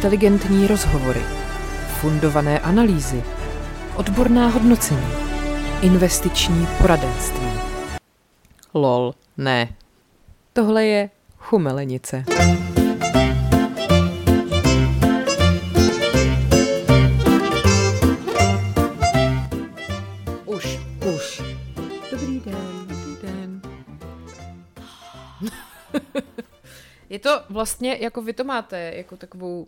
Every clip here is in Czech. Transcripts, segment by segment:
Inteligentní rozhovory, fundované analýzy, odborná hodnocení, investiční poradenství. Lol, ne. Tohle je chumelenice. Už. Dobrý den. Je to vlastně, jako vy to máte, jako takový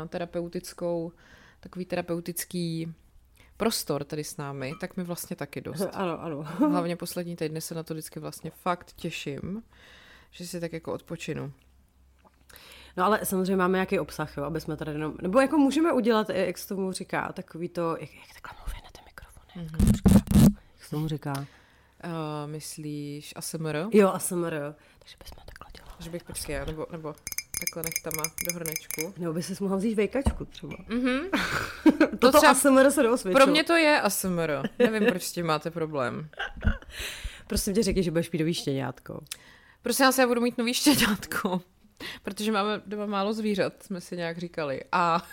terapeutický prostor tady s námi, tak mi vlastně taky dost. Ano. Hlavně poslední týdny se na to vždycky vlastně fakt těším, že si tak jako odpočinu. No ale samozřejmě máme nějaký obsah, jo, aby jsme tady jenom, nebo jako můžeme udělat, jak se tomu říká, takový to, jak takhle mluví na ten mikrofon, jak se tomu říká? Myslíš ASMR? Jo, ASMR, takže bychom takhle dělali. Že bych počkej, nebo takhle nechtama do hrnečku. Nebo by si mohla vzít vejkačku třeba. Mhm. Toto třeba, ASMR se neosvědčilo. pro mě to je ASMR. Nevím, proč s tím máte problém. Prosím tě, řekni, že budeš mít nový štěňátko. Prosím vás, já budu mít nový štěňátko, protože máme doma málo zvířat, jsme si nějak říkali. A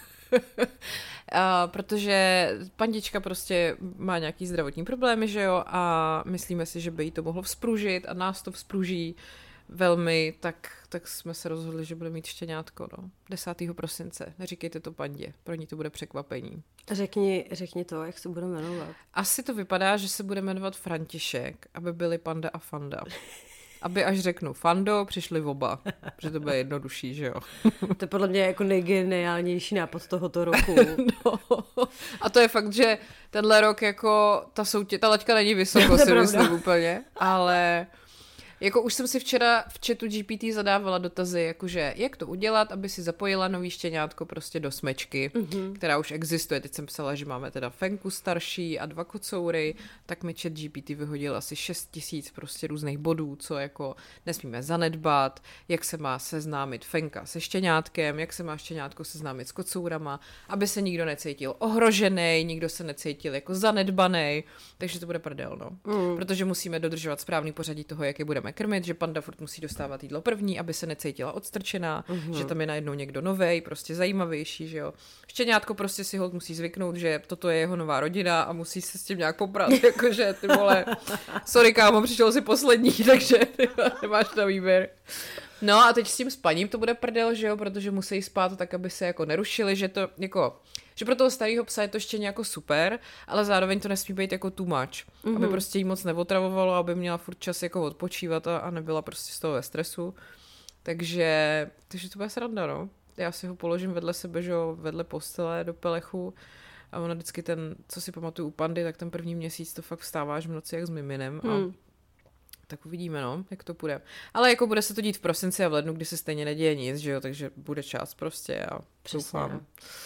protože pandička prostě má nějaký zdravotní problémy, že jo, a myslíme si, že by jí to mohlo vzpružit a nás to vzpruží velmi, tak jsme se rozhodli, že bude mít štěňátko, no. 10. prosince. Neříkejte to pandě, pro ní to bude překvapení. Řekni to, jak se bude jmenovat. Asi to vypadá, že se bude jmenovat František, aby byli Panda a Fanda. Aby až řeknu Fando, přišli oba, že to bude jednodušší, že jo. To je podle mě jako nejgeniálnější nápad tohoto roku. No. A to je fakt, že tenhle rok jako ta laťka není vysoko, si myslím úplně, ale jako už jsem si včera v chatu GPT zadávala dotazy, jakože jak to udělat, aby si zapojila nový štěňátko prostě do smečky, která už existuje. Teď jsem psala, že máme teda Fenku starší a 2 kocoury, tak mi chat GPT vyhodil asi 6 000 prostě různých bodů, co jako nesmíme zanedbat, jak se má seznámit Fenka se štěňátkem, jak se má štěňátko seznámit s kocourama, aby se nikdo necítil ohrožený, nikdo se necítil jako zanedbaný, takže to bude prdel, no. Protože musíme dodržovat správný pořadí toho, jak je budeme krmit, že panda furt musí dostávat jídlo první, aby se necítila odstrčená, že tam je najednou někdo novej, prostě zajímavější, že jo. Štěňátko prostě si holt musí zvyknout, že toto je jeho nová rodina a musí se s tím nějak poprat, jakože ty vole, sorry kámo, přišel si poslední, takže nemáš na výběr. No a teď s tím spaním to bude prdel, že jo, protože musí spát tak, aby se jako nerušili, že to jako, že pro toho starého psa je to ještě jako super, ale zároveň to nesmí být jako too much, aby prostě jí moc neotravovalo, aby měla furt čas jako odpočívat a nebyla prostě z toho ve stresu. Takže to bude sranda, no. Já si ho položím vedle sebe, že jo, vedle postele do pelechu a ona vždycky ten, co si pamatuju u pandy, tak ten první měsíc to fakt vstáváš v noci jak s miminem a tak uvidíme, no, jak to půjde. Ale jako bude se to dít v prosinci a v lednu, kdy se stejně neděje nic, že jo, takže bude čas prostě a doufám.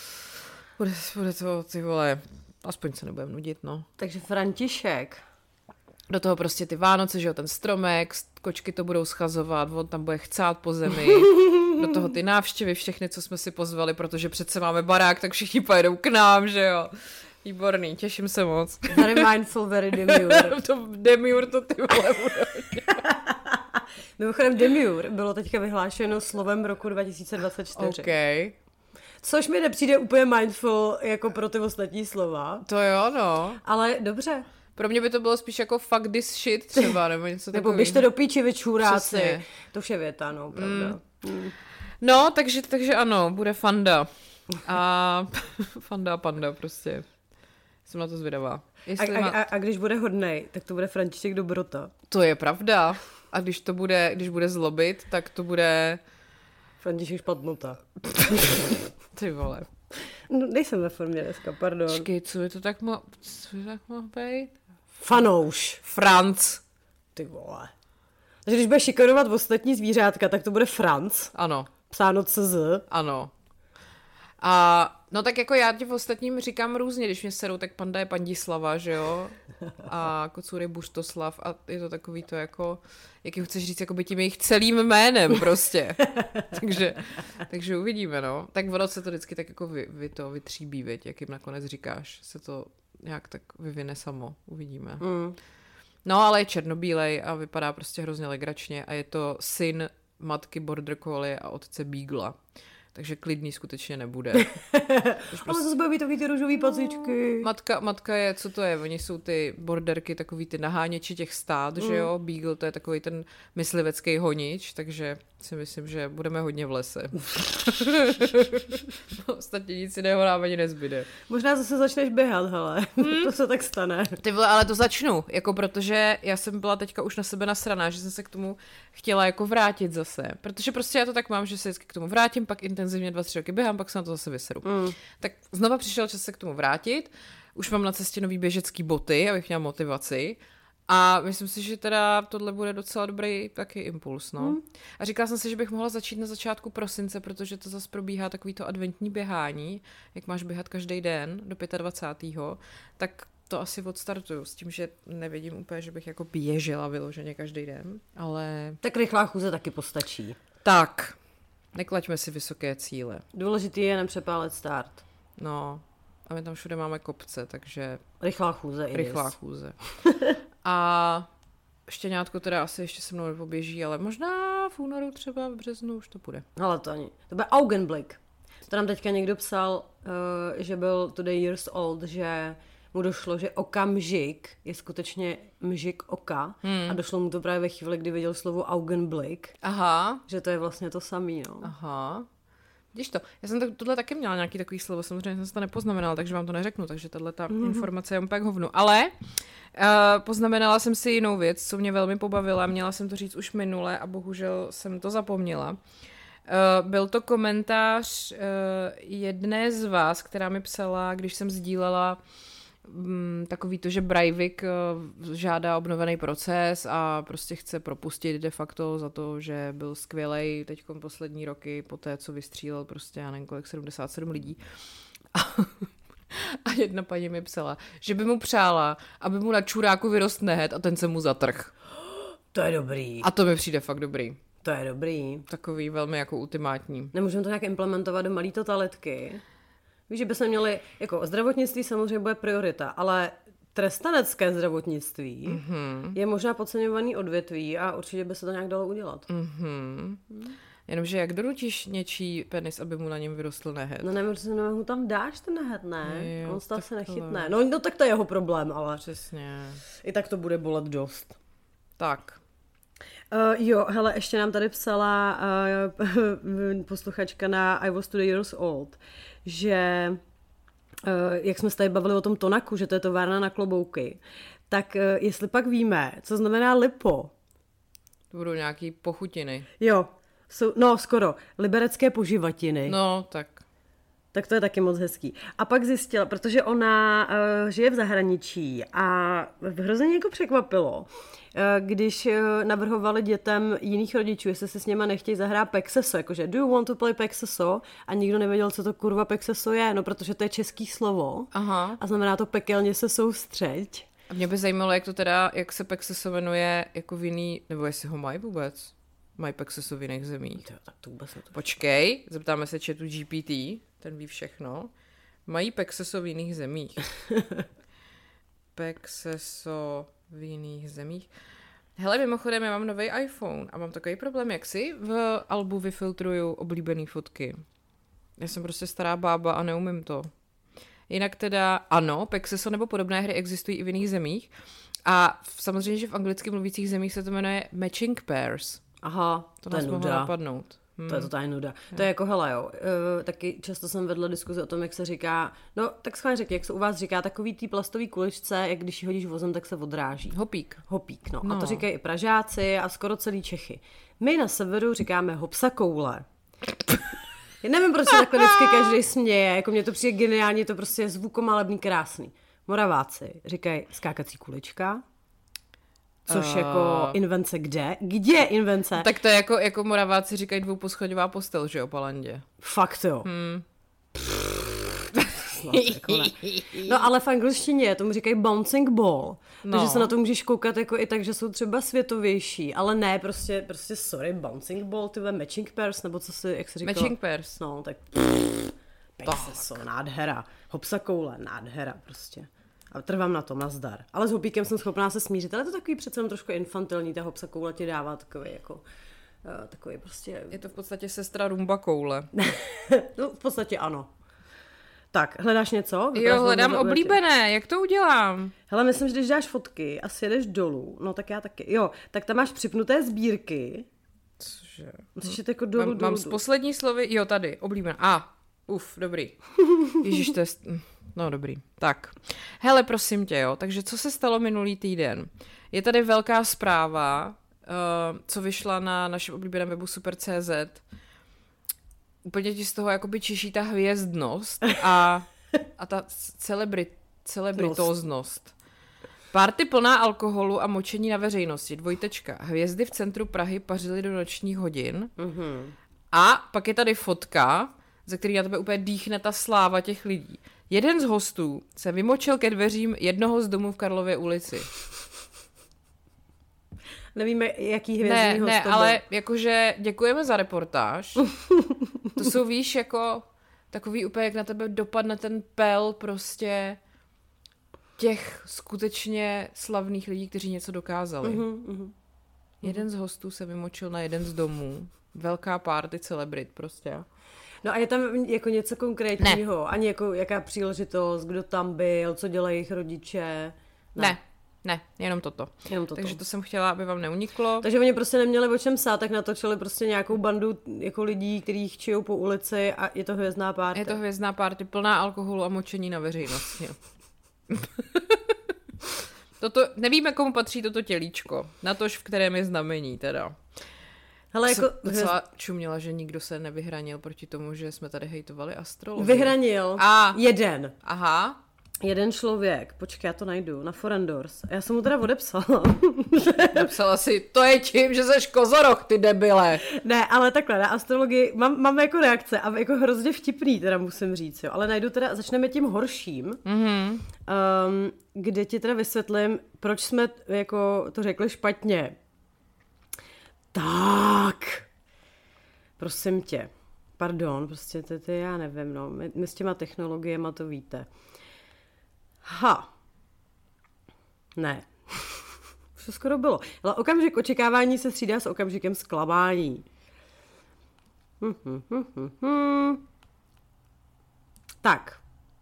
Bude to, ty vole, aspoň se nebudem nudit, no. Takže František. Do toho prostě ty Vánoce, že jo, ten stromek, kočky to budou schazovat, on tam bude chcát po zemi. Do toho ty návštěvy, všechny, co jsme si pozvali, protože přece máme barák, tak všichni pojedou k nám, že jo. Výborný, těším se moc. Very mindful, very demure. Demure to ty vole bude. Mimochodem demure bylo teďka vyhlášeno slovem roku 2024. OK. Což mi nepřijde úplně mindful jako pro ty ostatní slova. To jo, no. Ale dobře. Pro mě by to bylo spíš jako fuck this shit třeba, nebo něco takového. Nebo běžte do píči, vy čůráci. To vše věta, no, pravda. No, takže ano, bude Fanda. A Fanda a panda prostě. Jsem na to zvědavá. A když bude hodnej, tak to bude František Dobrota. To je pravda. A když bude zlobit, tak to bude František Špatnota. Ty vole. No, nejsem ve formě dneska, pardon. Počkej, co je to tak mohl být? Fanouš. Franc. Ty vole. Takže když bude šikanovat ostatní zvířátka, tak to bude Franc. Ano. Psáno CZ. Ano. A no tak jako já v ostatním říkám různě, když mě serou, tak panda je Pandislava, že jo? A kocůr je Buštoslav a je to takový to jako, jak ho chceš říct, jako by tím jejich celým jménem prostě. takže uvidíme, no. Tak ono se to vždycky tak jako vytříbí, viď, jak jim nakonec říkáš, se to nějak tak vyvine samo, uvidíme. No ale je černobílej a vypadá prostě hrozně legračně a je to syn matky Border Collie a otce Beagla. Takže klidný skutečně nebude. Ale zase budou takový ty růžový pacičky. Matka je, co to je? Oni jsou ty borderky, takový ty naháněči těch stád, že jo? Beagle, to je takový ten myslivecký honič, takže si myslím, že budeme hodně v lese. Ostatně nic jiného nám ani nezbyde. Možná zase začneš běhat, hele. To se tak stane. Ty vole, ale to začnu, jako protože já jsem byla teďka už na sebe nasraná, že jsem se k tomu chtěla jako vrátit zase. Protože prostě já to tak mám, že se vždycky k tomu vrátím, pak intenzivně 2-3 roky běhám, pak se na to zase vyseru. Tak znova přišel čas se k tomu vrátit. Už mám na cestě nový běžecký boty, abych měla motivaci. A myslím si, že teda tohle bude docela dobrý taky impuls, no. A říkala jsem si, že bych mohla začít na začátku prosince, protože to zase probíhá takový to adventní běhání, jak máš běhat každý den do 25. Tak to asi odstartuju s tím, že nevidím úplně, že bych jako běžela vyloženě každý den, ale... Tak rychlá chůze taky postačí. Tak, neklaďme si vysoké cíle. Důležitý je nepřepálet start. No, a my tam všude máme kopce, takže... Rychlá chůze. Rychlá chůze. A štěňátko teda asi ještě se mnou nepoběží, ale možná v únoru, třeba v březnu už to bude. Ale to ani. To bude Augenblick. To nám teďka někdo psal, že byl today years old, že mu došlo, že okamžik je skutečně mžik oka a došlo mu to právě ve chvíli, kdy viděl slovo Augenblick. Aha. Že to je vlastně to samý, no. Aha. Vidíš to, já jsem tohle taky měla nějaký takový slovo, samozřejmě jsem se to nepoznamenala, takže vám to neřeknu, takže tato informace je úplně hovnu. Ale poznamenala jsem si jinou věc, co mě velmi pobavila, měla jsem to říct už minule a bohužel jsem to zapomněla. Byl to komentář jedné z vás, která mi psala, když jsem sdílela takový to, že Breivik žádá obnovený proces a prostě chce propustit de facto za to, že byl skvělej teďkom poslední roky po té, co vystřílel prostě, já nevím kolik, 77 lidí. A jedna paní mi psala, že by mu přála, aby mu na čuráku vyrost nehet a ten se mu zatrh. To je dobrý. A to mi přijde fakt dobrý. To je dobrý. Takový velmi jako ultimátní. Nemůžeme to nějak implementovat do malý totalitky? Víš, že bychom měli, jako zdravotnictví samozřejmě bude priorita, ale trestanecké zdravotnictví je možná podceňovaný odvětví a určitě by se to nějak dalo udělat. Jenomže jak donutíš něčí penis, aby mu na něm vyrostl nehet? No nevím, že mu tam dáš ten nehet, ne? Jo, on se asi nechytne. To... No tak to je jeho problém, ale... Přesně. I tak to bude bolet dost. Tak. Jo, hele, ještě nám tady psala posluchačka na I was 2 years old, že jak jsme se tady bavili o tom tonaku, že to je továrna na klobouky, tak jestli pak víme, co znamená lipo. To budou nějaký pochutiny. Jo, no skoro, liberecké poživatiny. No, tak. Tak to je taky moc hezký. A pak zjistila, protože ona žije v zahraničí a hrozně jako překvapilo, když navrhovali dětem jiných rodičů, jestli se s něma nechtějí zahrát pexeso, jakože do you want to play pexeso? A nikdo nevěděl, co to kurva pexeso je, no protože to je český slovo. Aha. A znamená to pekelně se soustřeď. A mě by zajímalo, jak se pexeso jmenuje jako v jiný, nebo jestli ho mají vůbec. Mají pexeso v jiných zemích. Tak to vůbec netuším. Počkej, zeptáme se chatu GPT, ten ví všechno. Mají pexeso v jiných zemích. Pexeso v jiných zemích. Hele, mimochodem, já mám nový iPhone a mám takový problém, jak si v albu vyfiltruju oblíbený fotky. Já jsem prostě stará bába a neumím to. Jinak teda ano, pexeso nebo podobné hry existují i v jiných zemích. A samozřejmě, že v anglicky mluvících zemích se to jmenuje matching pairs. Aha, to nás mohlo napadnout. To je totální nuda. To je jako, hele jo, taky často jsem vedla diskuzi o tom, jak se říká, no tak schválně řekni, jak se u vás říká takový tý plastový kuličce, jak když ji hodíš vozem, tak se odráží. Hopík, no. A to říkají i Pražáci a skoro celý Čechy. My na severu říkáme hopsakoule. Já nevím, proč se takhle vždycky každý směje, jako mně to přijde geniální, to prostě je zvukomalebný, krásný. Moraváci říkají skákací kulička, což jako invence kde? Kde je invence? Tak to je jako Moraváci říkají dvouposchodová postel, že jo, po landě. Fakt jo. No ale v angličtině tomu říkají bouncing ball, takže se na to můžeš koukat jako i tak, že jsou třeba světovější, ale ne, prostě sorry, bouncing ball, tyhle matching pairs, nebo co si, jak se říkalo? Matching pairs. No, tak pexeso, nádhera, hopsakoule, nádhera prostě. A trvám na tom, nazdar. Ale s hopíkem jsem schopná se smířit, ale to takový přece trošku infantilní, ta hopsakoule ti dává takový jako takový prostě... Je to v podstatě sestra Rumba koule. No, v podstatě ano. Tak, hledáš něco? Jo, hledám oblíbené, jak to udělám? Hele, myslím, že když dáš fotky a sjedeš dolů, no tak já taky. Jo, tak tam máš připnuté sbírky. Cože? Musíš jít jako dolů. Mám z poslední slovy, jo, tady, oblíbená. Dobrý. Ježíš, to je... No, dobrý. Tak. Hele, prosím tě, jo, takže co se stalo minulý týden? Je tady velká zpráva, co vyšla na našem oblíbeném webu Super.cz. Úplně ti z toho jakoby čiší ta hvězdnost a ta celebritoznost. Party plná alkoholu a močení na veřejnosti. Hvězdy v centru Prahy pařily do nočních hodin. Mm-hmm. A pak je tady fotka, ze který na tebe úplně dýchne ta sláva těch lidí. Jeden z hostů se vymočil ke dveřím jednoho z domů v Karlově ulici. Nevíme, jaký hvězdný host to byl. Ale jakože děkujeme za reportáž. To jsou, víš, jako takový úplně, jak na tebe dopadne ten pel prostě těch skutečně slavných lidí, kteří něco dokázali. Jeden z hostů se vymočil na jeden z domů. Velká party celebrit prostě. No a je tam jako něco konkrétního? Ani jako jaká příležitost, kdo tam byl, co dělají jejich rodiče? Ne, jenom toto. Takže to jsem chtěla, aby vám neuniklo. Takže oni prostě neměli o čem psát, tak natočili prostě nějakou bandu jako lidí, kteří chčijou po ulici a je to hvězdná party. Je to hvězdná party plná alkoholu a močení na veřejnosti. Nevíme, komu patří toto tělíčko. Natož v kterém je znamení teda. Hele, jako... Docela čuměla, že nikdo se nevyhranil proti tomu, že jsme tady hejtovali astrologii. Vyhranil. Jeden. Aha. Jeden člověk. Počkej, já to najdu. Na Forendors. Já jsem mu teda odepsala. Napsala si, to je tím, že seš kozoroch, ty debile. Ne, ale takhle, na astrologii mám jako reakce a jako hrozně vtipný, teda musím říct, jo. Ale najdu teda, začneme tím horším, kde ti teda vysvětlím, proč jsme jako to řekli špatně. Tak. Prosím tě. Pardon, prostě to já nevím, no. My s těma technologiema to víte. Ne. Už to skoro bylo. Ale okamžik očekávání se střídá s okamžikem zklamání. Tak.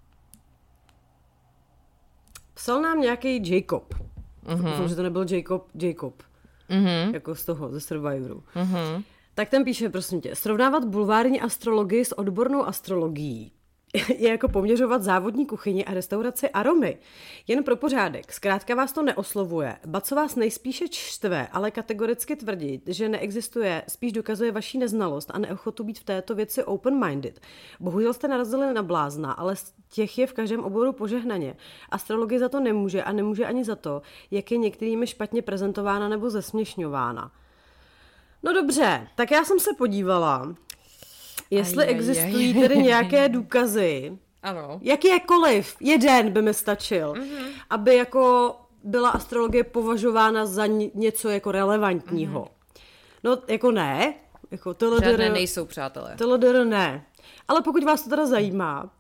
Psal nám nějaký Jacob. Doufám, že to nebyl Jacob. Jako z toho, ze Survivoru. Tak ten píše, prosím tě, srovnávat bulvární astrologii s odbornou astrologií je jako poměřovat závodní kuchyni a restauraci aromy. Jen pro pořádek, zkrátka vás to neoslovuje, ba co vás nejspíše štve, ale kategoricky tvrdit, že neexistuje, spíš dokazuje vaši neznalost a neochotu být v této věci open-minded. Bohužel jste narazili na blázna, ale z těch je v každém oboru požehnaně. Astrologie za to nemůže a nemůže ani za to, jak je některými špatně prezentována nebo zesměšňována. No dobře, tak já jsem se podívala, jestli existují tedy nějaké důkazy, ano. Jakýkoliv, jeden by mi stačil, aby jako byla astrologie považována za něco jako relevantního. No jako ne. Jako žádné nejsou, přátelé. Ne. Ale pokud vás to teda zajímá,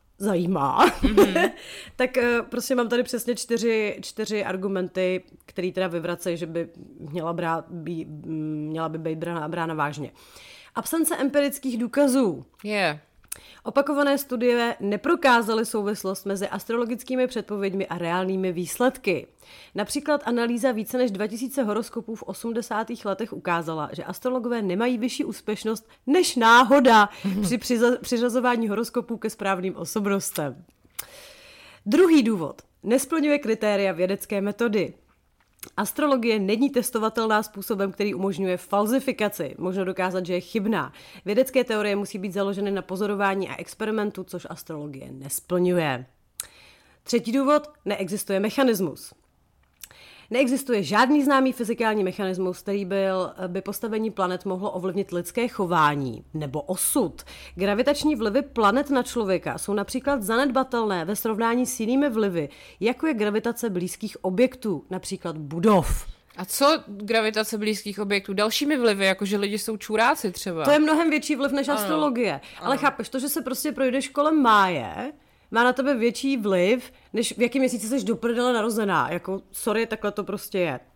tak prostě mám tady přesně čtyři argumenty, které teda vyvracejí, že by měla by být brána vážně. Absence empirických důkazů. Opakované studie neprokázaly souvislost mezi astrologickými předpověďmi a reálnými výsledky. Například analýza více než 2000 horoskopů v 80. letech ukázala, že astrologové nemají vyšší úspěšnost než náhoda při přiřazování horoskopů ke správným osobnostem. Druhý důvod. Nesplňuje kritéria vědecké metody. Astrologie není testovatelná způsobem, který umožňuje falzifikaci. Možno dokázat, že je chybná. Vědecké teorie musí být založeny na pozorování a experimentu, což astrologie nesplňuje. Třetí důvod, neexistuje mechanismus. Neexistuje žádný známý fyzikální mechanismus, který by postavení planet mohlo ovlivnit lidské chování nebo osud. Gravitační vlivy planet na člověka jsou například zanedbatelné ve srovnání s jinými vlivy, jako je gravitace blízkých objektů, například budov. A co gravitace blízkých objektů? Dalšími vlivy, jakože lidi jsou čuráci třeba. To je mnohem větší vliv než astrologie. Ale chápeš, to, že se prostě projdeš kolem máje, má na tebe větší vliv, než v jakém měsíci jsi do prdele narozená. Jako, sorry, takhle to prostě je.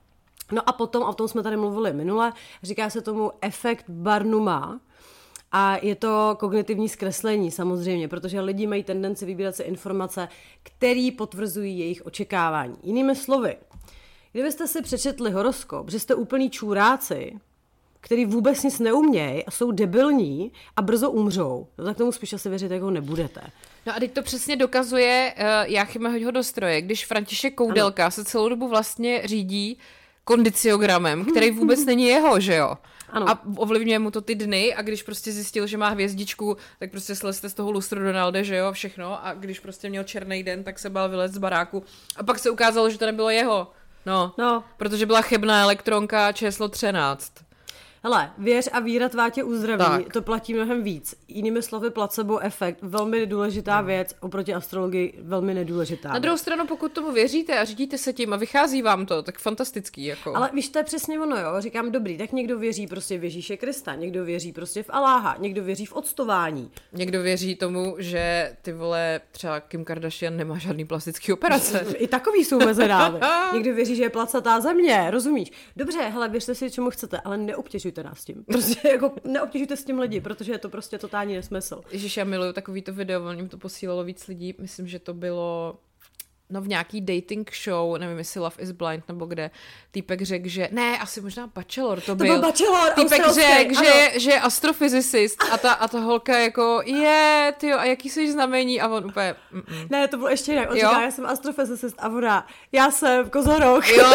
No a potom, a o tom jsme tady mluvili minule, říká se tomu efekt Barnuma a je to kognitivní zkreslení samozřejmě, protože lidi mají tendenci vybírat si informace, které potvrzují jejich očekávání. Jinými slovy, kdybyste si přečetli horoskop, že jste úplný čůráci, který vůbec nic neumějí a jsou debilní a brzo umřou, no tak tomu spíš asi věřit jako nebudete. No a teď to přesně dokazuje Jáchyma Hodostroje, když František Koudelka se celou dobu vlastně řídí kondiciogramem, který vůbec není jeho, že jo? Ano. A ovlivňuje mu to ty dny a když prostě zjistil, že má hvězdičku, tak prostě slezte z toho lustru Donalde, že jo, všechno a když prostě měl černý den, tak se bál vylézt z baráku a pak se ukázalo, že to nebylo jeho. No. Protože byla chybná elektronka číslo 13. Hele, věř a víra tvá tě uzdraví, to platí mnohem víc. Jinými slovy placebo efekt, velmi důležitá věc, oproti astrologii velmi nedůležitá. Na druhou stranu, pokud tomu věříte a řídíte se tím a vychází vám to, tak fantastický. Jako. Ale víš, to je přesně ono, jo, říkám dobrý, tak někdo věří prostě v Ježíše Krista, někdo věří prostě v Aláha, někdo věří v odstování. Někdo věří tomu, že ty vole, třeba Kim Kardashian nemá žádný plastický operace. I takový jsou mezenály. Někdo věří, že je placatá země, rozumíš? Dobře, hele, věřte si, čemu chcete, ale neobtěžujte nás s tím. Prostě jako neobtěžujte s tím lidi, protože je to prostě totální nesmysl. Ježiš, já miluju takovýto video, on jim to posílalo víc lidí, myslím, že to bylo v nějaký dating show, nevím, jestli Love is Blind nebo kde, týpek řekl, že ne, asi možná Bachelor to byl. To byl Bachelor, týpek řekl, že je astrofyzicist a ta holka jako, tyjo, a jaký jsi znamení? A on úplně, Ne, to bylo ještě jinak. On říká, já jsem astrofyzicist a ona, já jsem kozorok. Jo.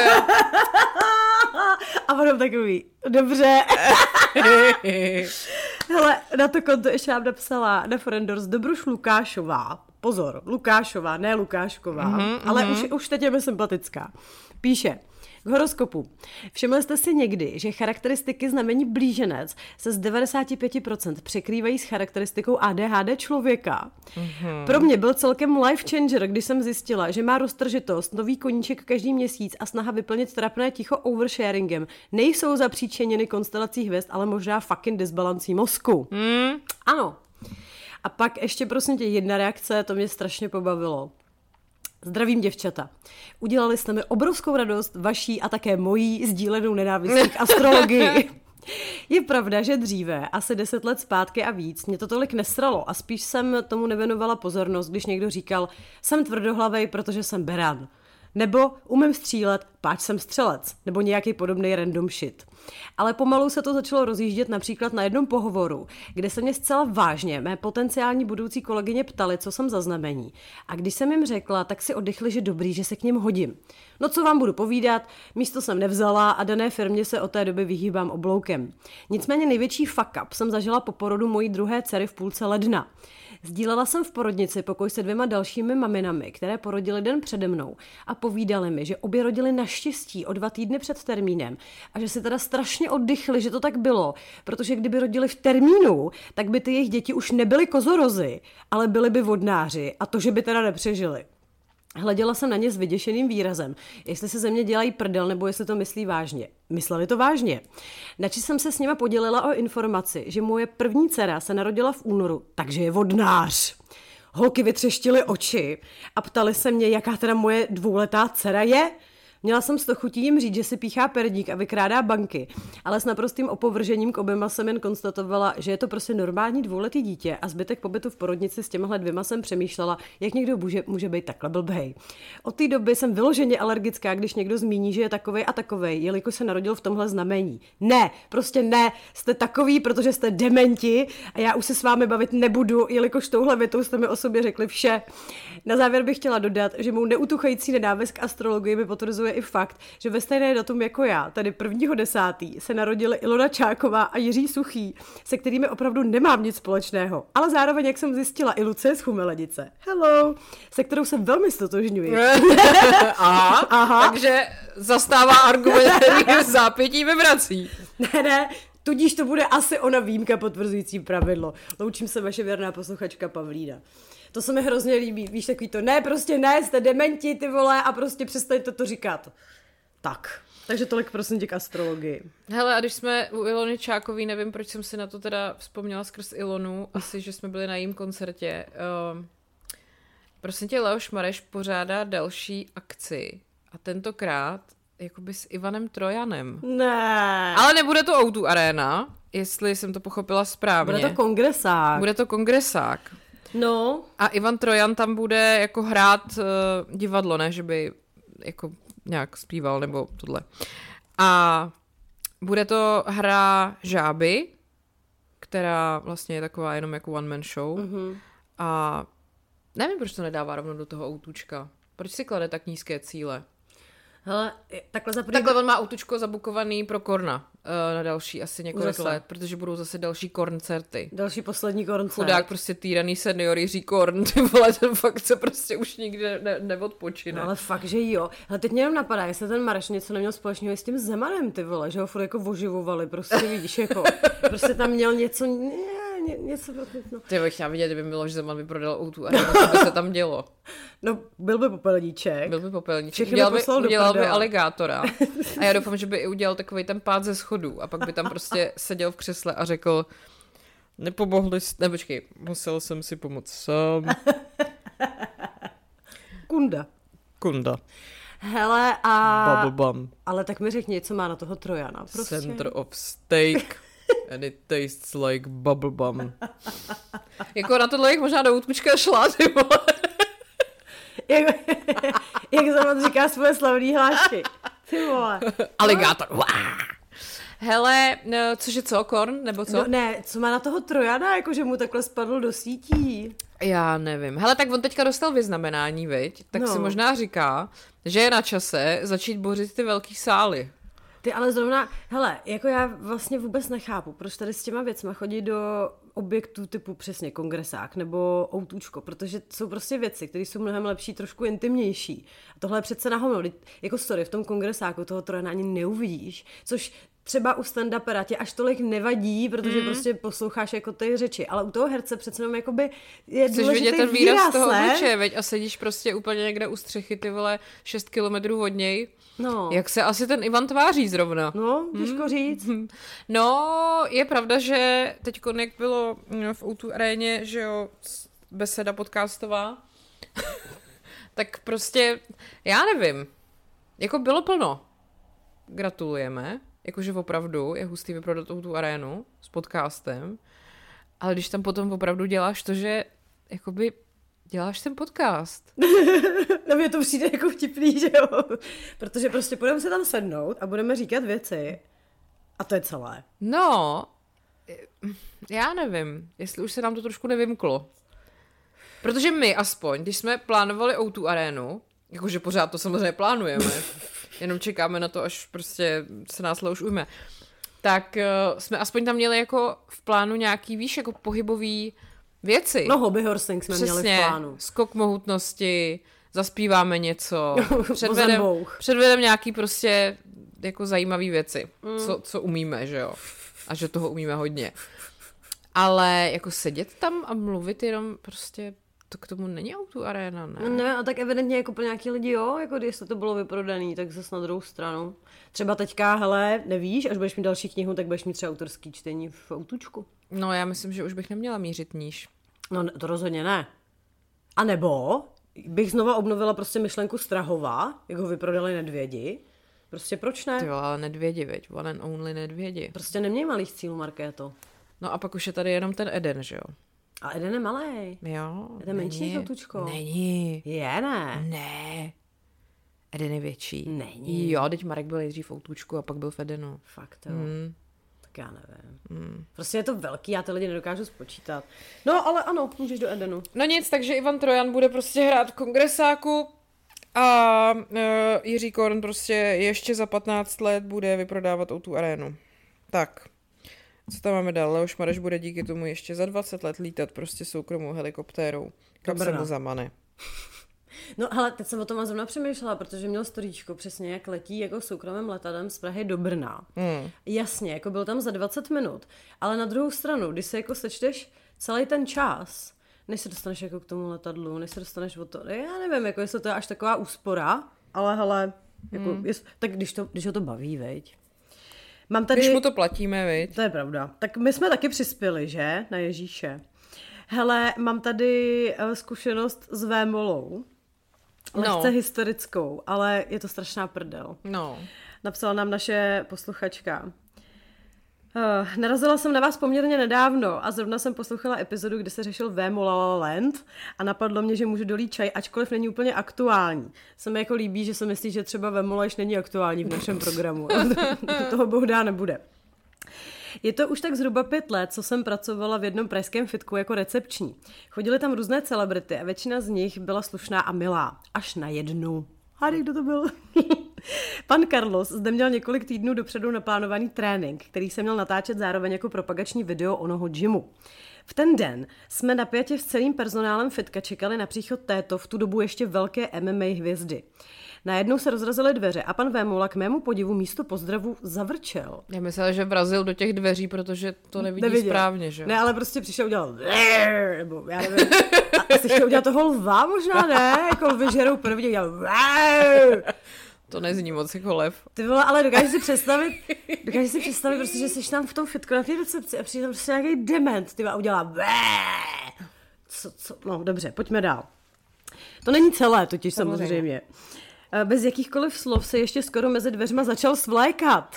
A on takový, dobře. Hele, na to konto ještě vám napsala na Friendors Dobruš Lukášová. Pozor, Lukášová, ne Lukášková, ale už teď je mi sympatická. Píše, k horoskopu. Všimli jste si někdy, že charakteristiky znamení blíženec se z 95% překrývají s charakteristikou ADHD člověka? Pro mě byl celkem life changer, když jsem zjistila, že má roztržitost, nový koníček každý měsíc a snaha vyplnit trapné ticho oversharingem nejsou zapříčiněny konstelací hvězd, ale možná fucking disbalancí mozku. Ano. A pak ještě prosím tě jedna reakce, to mě strašně pobavilo. Zdravím děvčata. Udělali jste mi obrovskou radost vaší a také mojí sdílenou nenávistí k astrologii. Je pravda, že dříve, asi 10 let zpátky a víc, mě to tolik nesralo a spíš jsem tomu nevěnovala pozornost, když někdo říkal, jsem tvrdohlavej, protože jsem beran. Nebo umím střílet, páč jsem střelec, nebo nějaký podobný random shit. Ale pomalu se to začalo rozjíždět například na jednom pohovoru, kde se mě zcela vážně mé potenciální budoucí kolegyně ptali, co jsem za znamení. A když jsem jim řekla, tak si oddychli, že dobrý, že se k nim hodím. No co vám budu povídat, místo jsem nevzala a dané firmě se od té doby vyhýbám obloukem. Nicméně největší fuck up jsem zažila po porodu mojí druhé dcery v půlce ledna. Sdílela jsem v porodnici pokoj se 2 dalšími maminami, které porodily den přede mnou a povídali mi, že obě rodily naštěstí o 2 týdny před termínem a že si teda strašně oddychly, že to tak bylo, protože kdyby rodili v termínu, tak by ty jejich děti už nebyly kozorozy, ale byly by vodnáři a to, že by teda nepřežili. Hleděla jsem na ně s vyděšeným výrazem, jestli se ze mě dělají prdel, nebo jestli to myslí vážně. Mysleli to vážně. Načí jsem se s nima podělila o informaci, že moje první dcera se narodila v únoru, takže je vodnář. Holky vytřeštily oči a ptali se mě, jaká teda moje 2letá dcera je. Měla jsem z toho chutí jim říct, že si píchá perdík a vykrádá banky, ale s naprostým opovržením k oběma jsem jen konstatovala, že je to prostě normální 2letý dítě a zbytek pobytu v porodnici s těmhle 2 jsem přemýšlela, jak někdo může být takhle blbej. Od té doby jsem vyloženě alergická, když někdo zmíní, že je takovej a takovej, jelikož se narodil v tomhle znamení. Ne, prostě ne, jste takový, protože jste dementi a já už se s vámi bavit nebudu, jelikož touhle větou jste mi o sobě řekli vše. Na závěr bych chtěla dodat, že mou neutuchající nenávist k astrologii mi potvrzuje i fakt, že ve stejné datum jako já, tedy 1.10. se narodili Ilona Čáková a Jiří Suchý, se kterými opravdu nemám nic společného. Ale zároveň, jak jsem zjistila, i Lucie z Chumeledice. Hello! Se kterou se velmi stotožňuji. Aha. Takže zastává argument, který v zápětí vyvrací. Ne, tudíž to bude asi ona výjimka potvrzující pravidlo. Loučím se, vaše věrná posluchačka Pavlína. To se mi hrozně líbí, víš, takový to, ne, prostě ne, jste dementi, ty vole, a prostě přestaňte to říkat. Tak, takže tolik prosím tě k astrologii. Hele, a když jsme u Ilony Čákový, nevím, proč jsem si na to teda vzpomněla skrz Ilonu, asi, že jsme byli na jejím koncertě. Prosím tě, Leoš Mareš pořádá další akci a tentokrát jakoby s Ivanem Trojanem. Ne. Ale nebude to O2 Arena, jestli jsem to pochopila správně. Bude to kongresák. Bude to kongresák. No. A Ivan Trojan tam bude jako hrát divadlo, ne, že by jako nějak zpíval nebo tohle. A bude to hra Žáby, která vlastně je taková jenom jako one man show. Mm-hmm. A nevím, proč to nedává rovnou do toho outučka. Proč si klade tak nízké cíle? Hele, takhle on má outučko zabukovaný pro Korna na další asi několik let, protože budou zase další koncerty. Další poslední koncert. Chudák prostě týraný senior Jiří Korn, ty vole, ten fakt se prostě už nikdy neodpočine. No ale fakt, že jo. Ale teď mě jenom napadá, jestli ten Mareš něco neměl společného s tím Zemanem, ty vole, že ho furt jako oživovali, prostě víš, jako, prostě tam měl něco, něco. No. Ty bych chtěla vidět, kdyby Miloš Zeman vyprodal O2 a co by se tam dělo. No, byl by popelníček. Udělal by aligátora. A já doufám, že by i udělal takový ten pád ze schodů a pak by tam prostě seděl v křesle a řekl nepomohli, počkej, musel jsem si pomoct sám. Kunda. Hele a... Bubble bum. Ale tak mi řekni, co má na toho Trojana. Prostě. Center of steak. And it tastes like bubble bum. Jako na tohle jak možná do útkučka šla, ty vole. Jak Zeman říká svoje slavný hlášky. Ty vole. Aligátor. Hele, no, cože co, Korn, nebo co? No, ne, co má na toho Trojana, jakože mu takhle spadl do sítí. Já nevím. Hele, tak on teďka dostal vyznamenání, viď? Tak si možná říká, že je na čase začít bořit ty velký sály. Ty ale zrovna, hele, jako já vlastně vůbec nechápu, proč tady s těma věcma chodí do objektů typu přesně kongresák nebo outučko, protože jsou prostě věci, které jsou mnohem lepší, trošku intimnější. A tohle je přece na hovno. Jako sorry, v tom kongresáku toho Trojana ani neuvidíš, což třeba u stand-upera tě až tolik nevadí, protože prostě posloucháš jako ty řeči, ale u toho herce přece jenom jakoby je chceš důležitý vidět ten výraz toho obličeje, veď, a sedíš prostě úplně někde u střechy, ty vole, 6 kilometrů od něj. No. Jak se asi ten Ivan tváří zrovna? No, těžko říct. No, je pravda, že teď jak bylo v O2 aréně, že jo, beseda podcastová, tak prostě, já nevím, jako bylo plno. Gratulujeme. Jakože opravdu je hustý vyprodat tu arénu s podcastem, ale když tam potom opravdu děláš to, že jakoby děláš ten podcast. No mě to přijde jako vtipný, že jo? Protože prostě budeme se tam sednout a budeme říkat věci a to je celé. No, já nevím, jestli už se nám to trošku nevymklo. Protože my aspoň, když jsme plánovali O2 arénu, jakože pořád to samozřejmě plánujeme, jenom čekáme na to, až prostě se nás už ujme, tak jsme aspoň tam měli jako v plánu nějaký, víš, jako pohybový věci. No hobby horsing jsme měli v plánu. Skok mohutnosti, zaspíváme něco, předvedem nějaký prostě jako zajímavý věci, co umíme, že jo. A že toho umíme hodně. Ale jako sedět tam a mluvit jenom prostě to k tomu není O2 aréna, ne? Ne, a tak evidentně jako pro nějaký lidi, jo, jako když to bylo vyprodaný, tak zase na druhou stranu. Třeba teďka, hele, nevíš, až budeš mít další knihu, tak budeš mít třeba autorský čtení v outučku. No, já myslím, že už bych neměla mířit níž. No, to rozhodně ne. A nebo bych znova obnovila prostě myšlenku Strahova, jak ho vyprodali Nedvědi. Prostě proč ne? Ty ale Nedvědi, veď, one and only Nedvědi. Prostě neměj malých cílů, Markéto. No a pak už je tady jenom ten Eden, že jo? A Eden je malej. Jo. Je to menší outučko? Není. Je, ne? Ne. Eden je větší. Není. Jo, teď Marek byl nejdřív v outučku a pak byl v Edenu. Fakt, jo. Tak já nevím. Prostě je to velký, já ty lidi nedokážu spočítat. No, ale ano, můžeš do Edenu. No nic, takže Ivan Trojan bude prostě hrát v kongresáku a Jiří Korn prostě ještě za 15 let bude vyprodávat O2 arénu. Tak. Co tam máme dál? Leoš Mareš bude díky tomu ještě za 20 let lítat prostě soukromou helikoptérou. Kam se mu zamane. No hele, teď jsem o tom zrovna přemýšlela, protože měl storíčko přesně, jak letí jako soukromým letadlem z Prahy do Brna. Jasně, jako byl tam za 20 minut, ale na druhou stranu, když se jako sečteš celý ten čas, než se dostaneš jako k tomu letadlu, než se dostaneš od toho, já nevím, jako jestli to je až taková úspora, ale hele, jako, tak když ho to baví, veď. Mám tady... Když mu to platíme, viď? To je pravda. Tak my jsme taky přispěli, že? Na Ježíše. Hele, mám tady zkušenost s Vémolou. lehce historickou, ale je to strašná prdel. No. Napsala nám naše posluchačka. Narazila jsem na vás poměrně nedávno a zrovna jsem poslouchala epizodu, kde se řešil Vémo La La Land a napadlo mě, že můžu dolít čaj, ačkoliv není úplně aktuální. Se mi jako líbí, že se myslí, že třeba Vémo již není aktuální v našem programu. Do toho bohdá nebude. Je to už tak zhruba 5 let, co jsem pracovala v jednom pražském fitku jako recepční. Chodily tam různé celebrity a většina z nich byla slušná a milá. Až na jednu. Hádej, kdo to byl? Pan Carlos zde měl několik týdnů dopředu naplánovaný trénink, který se měl natáčet zároveň jako propagační video onoho gymu. V ten den jsme napjatě s celým personálem fitka čekali na příchod této v tu dobu ještě velké MMA hvězdy. Najednou se rozrazily dveře a pan Vémola k mému podivu místo pozdravu zavrčel. Já myslela, že vrazil do těch dveří, protože to nevidí správně, že? Ne, ale prostě přišel udělat nebo já nevím. Asi chtěl udělat toho lva možná, ne? Jako vyžerou první udělat To nezní moc jako lev. Ty vole, ale dokážeš si představit prostě, že jsi tam v tom fitku na té recepci a přijde tam prostě nějaký dement, ty a udělá no dobře, pojďme dál. To není celé, totiž samozřejmě. Bez jakýchkoliv slov se ještě skoro mezi dveřma začal svlékat.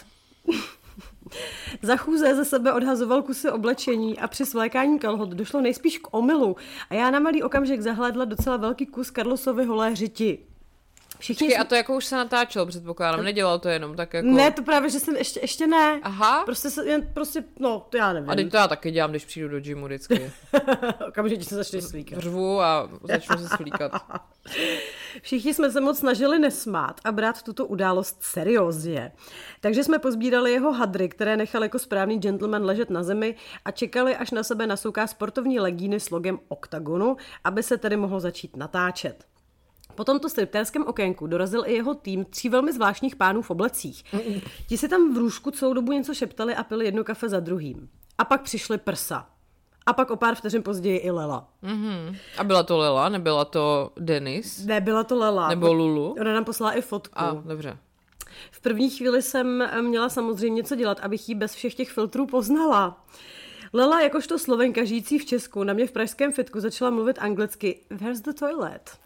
Za chůze ze sebe odhazoval kusy oblečení a při svlékání kalhot došlo nejspíš k omylu a já na malý okamžik zahlédla docela velký kus Carlosovy holé řiti. Všichni a to jako už se natáčelo, předpokládám, nedělal to jenom tak jako... Ne, to právě, že jsem ještě ne. Aha. No, to já nevím. A teď to já taky dělám, když přijdu do gymu vždycky. Okamžitě se začneš slíkat. Řvu a začnu se slíkat. Všichni jsme se moc snažili nesmát a brát tuto událost seriózně. Takže jsme pozbírali jeho hadry, které nechal jako správný gentleman ležet na zemi a čekali, až na sebe nasouká sportovní legíny s logem Oktagonu, aby se tedy mohlo začít natáčet. Po tomto striptérském okénku dorazil i jeho tým 3 velmi zvláštních pánů v oblecích. Ti si tam v růžku celou dobu něco šeptali a pili jedno kafe za druhým. A pak přišly prsa. A pak o pár vteřin později i Lela. Mm-hmm. A byla to Lela? Nebyla to Denis? Nebyla to Lela. Nebo Lulu? Ona nám poslala i fotku. Dobře. V první chvíli jsem měla samozřejmě něco dělat, abych ji bez všech těch filtrů poznala. Lela, jakožto Slovenka žijící v Česku, na mě v pražském fitku začala mluvit anglicky Where's the toilet?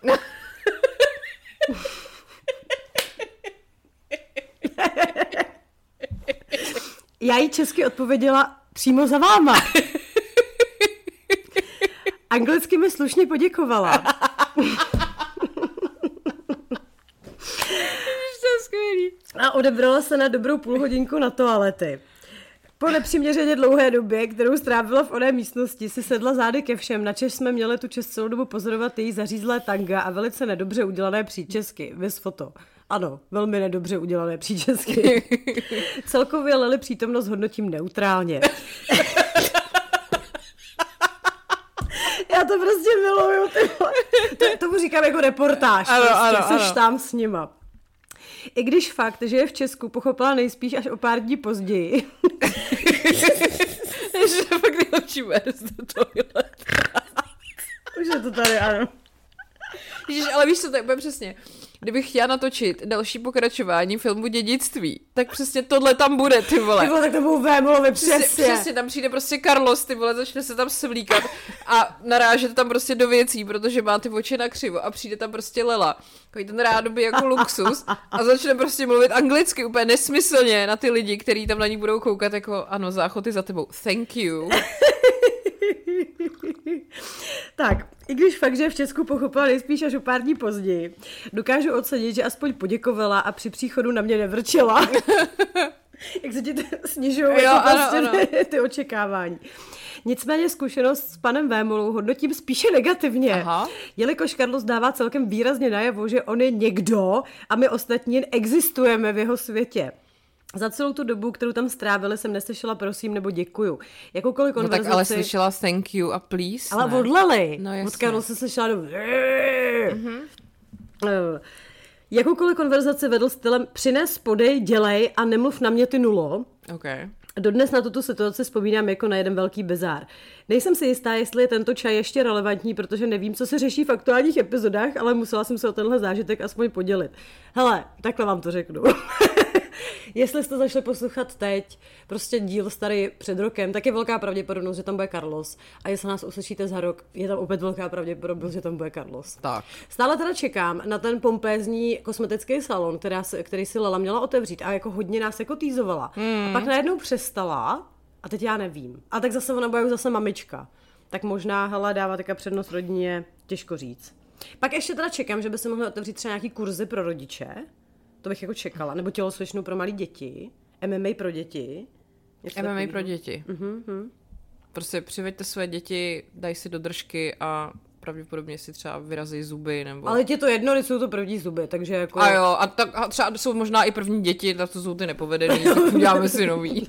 Já jí česky odpověděla přímo za váma. Anglicky mi slušně poděkovala. To je skvělý. A odebrala se na dobrou půlhodinku na toalety. Po nepřiměřeně dlouhé době, kterou strávila v oné místnosti, si sedla zády ke všem, načež jsme měli tu čest celou dobu pozorovat její zařízlé tanga a velice nedobře udělané příčesky. Viz foto. Ano, velmi nedobře udělané příčesky. Celkově Lely přítomnost hodnotím neutrálně. Já to prostě miluju. Tomu říkám jako reportáž. Ano, seš tam s nima. I když fakt, že je v Česku, pochopila nejspíš až o pár dní později. Že to fakt nejlepší verz do toilet. Už je to tady, ano. Ježiš, ale víš co, tak bude přesně. Kdybych chtěla natočit další pokračování filmu Dědictví, tak přesně tohle tam bude, ty vole. Ty vole, tak to budou Vémolovi, přesně. Přesně, tam přijde prostě Carlos, ty vole, začne se tam svlíkat a narážet tam prostě do věcí, protože má ty oči na křivo a přijde tam prostě Lela, takový ten rádoby jako luxus a začne prostě mluvit anglicky úplně nesmyslně na ty lidi, kteří tam na ní budou koukat jako, ano, záchody za tebou, thank you. Tak, i když fakt, že v Česku pochopila nejspíš až o pár dní později, dokážu ocenit, že aspoň poděkovala a při příchodu na mě nevrčela. Jak se ti snižují ty očekávání. Nicméně zkušenost s panem Vémolou hodnotím spíše negativně. Aha. Jelikož Carlos dává celkem výrazně najevo, že on je někdo a my ostatní jen existujeme v jeho světě. Za celou tu dobu, kterou tam strávili, jsem neslyšela prosím nebo děkuju. Jakoukoliv konverzaci... No tak ale slyšela thank you a please, ale od Lely. No jasně. Od Karol se slyšela do... Jakoukoliv konverzaci vedl stylem přines, podej, dělej a nemluv na mě ty nulo. Okay. Dodnes na tuto situaci vzpomínám jako na jeden velký bizár. Nejsem si jistá, jestli je tento čaj ještě relevantní, protože nevím, co se řeší v aktuálních epizodách, ale musela jsem se o tenhle zážitek aspoň podělit. Hele, takhle vám to řeknu. Jestli jste zašli poslouchat teď, prostě díl starý před rokem, tak je velká pravděpodobnost, že tam bude Carlos. A jestli nás uslyšíte za rok, je tam opět velká pravděpodobnost, že tam bude Carlos. Tak. Stále teda čekám na ten pompézní kosmetický salon, který si Lela měla otevřít a jako hodně nás jako týzovala. A pak najednou přestala a teď já nevím. A tak zase ona bude už zase mamička. Tak možná, hele, dává taká přednost rodině, těžko říct. Pak ještě teda čekám, že by se mohly otevřít třeba nějaký kurzy pro rodiče. To bych jako čekala. Nebo tělocvičnu pro malé děti. MMA pro děti. MMA pro děti. Prostě přiveďte své děti, daj si do držky a pravděpodobně si třeba vyrazí zuby, nebo... Ale je to jedno, když jsou to první zuby, takže jako... A jo, a třeba jsou možná i první děti, tak to jsou ty nepovedený, tak uděláme si nový.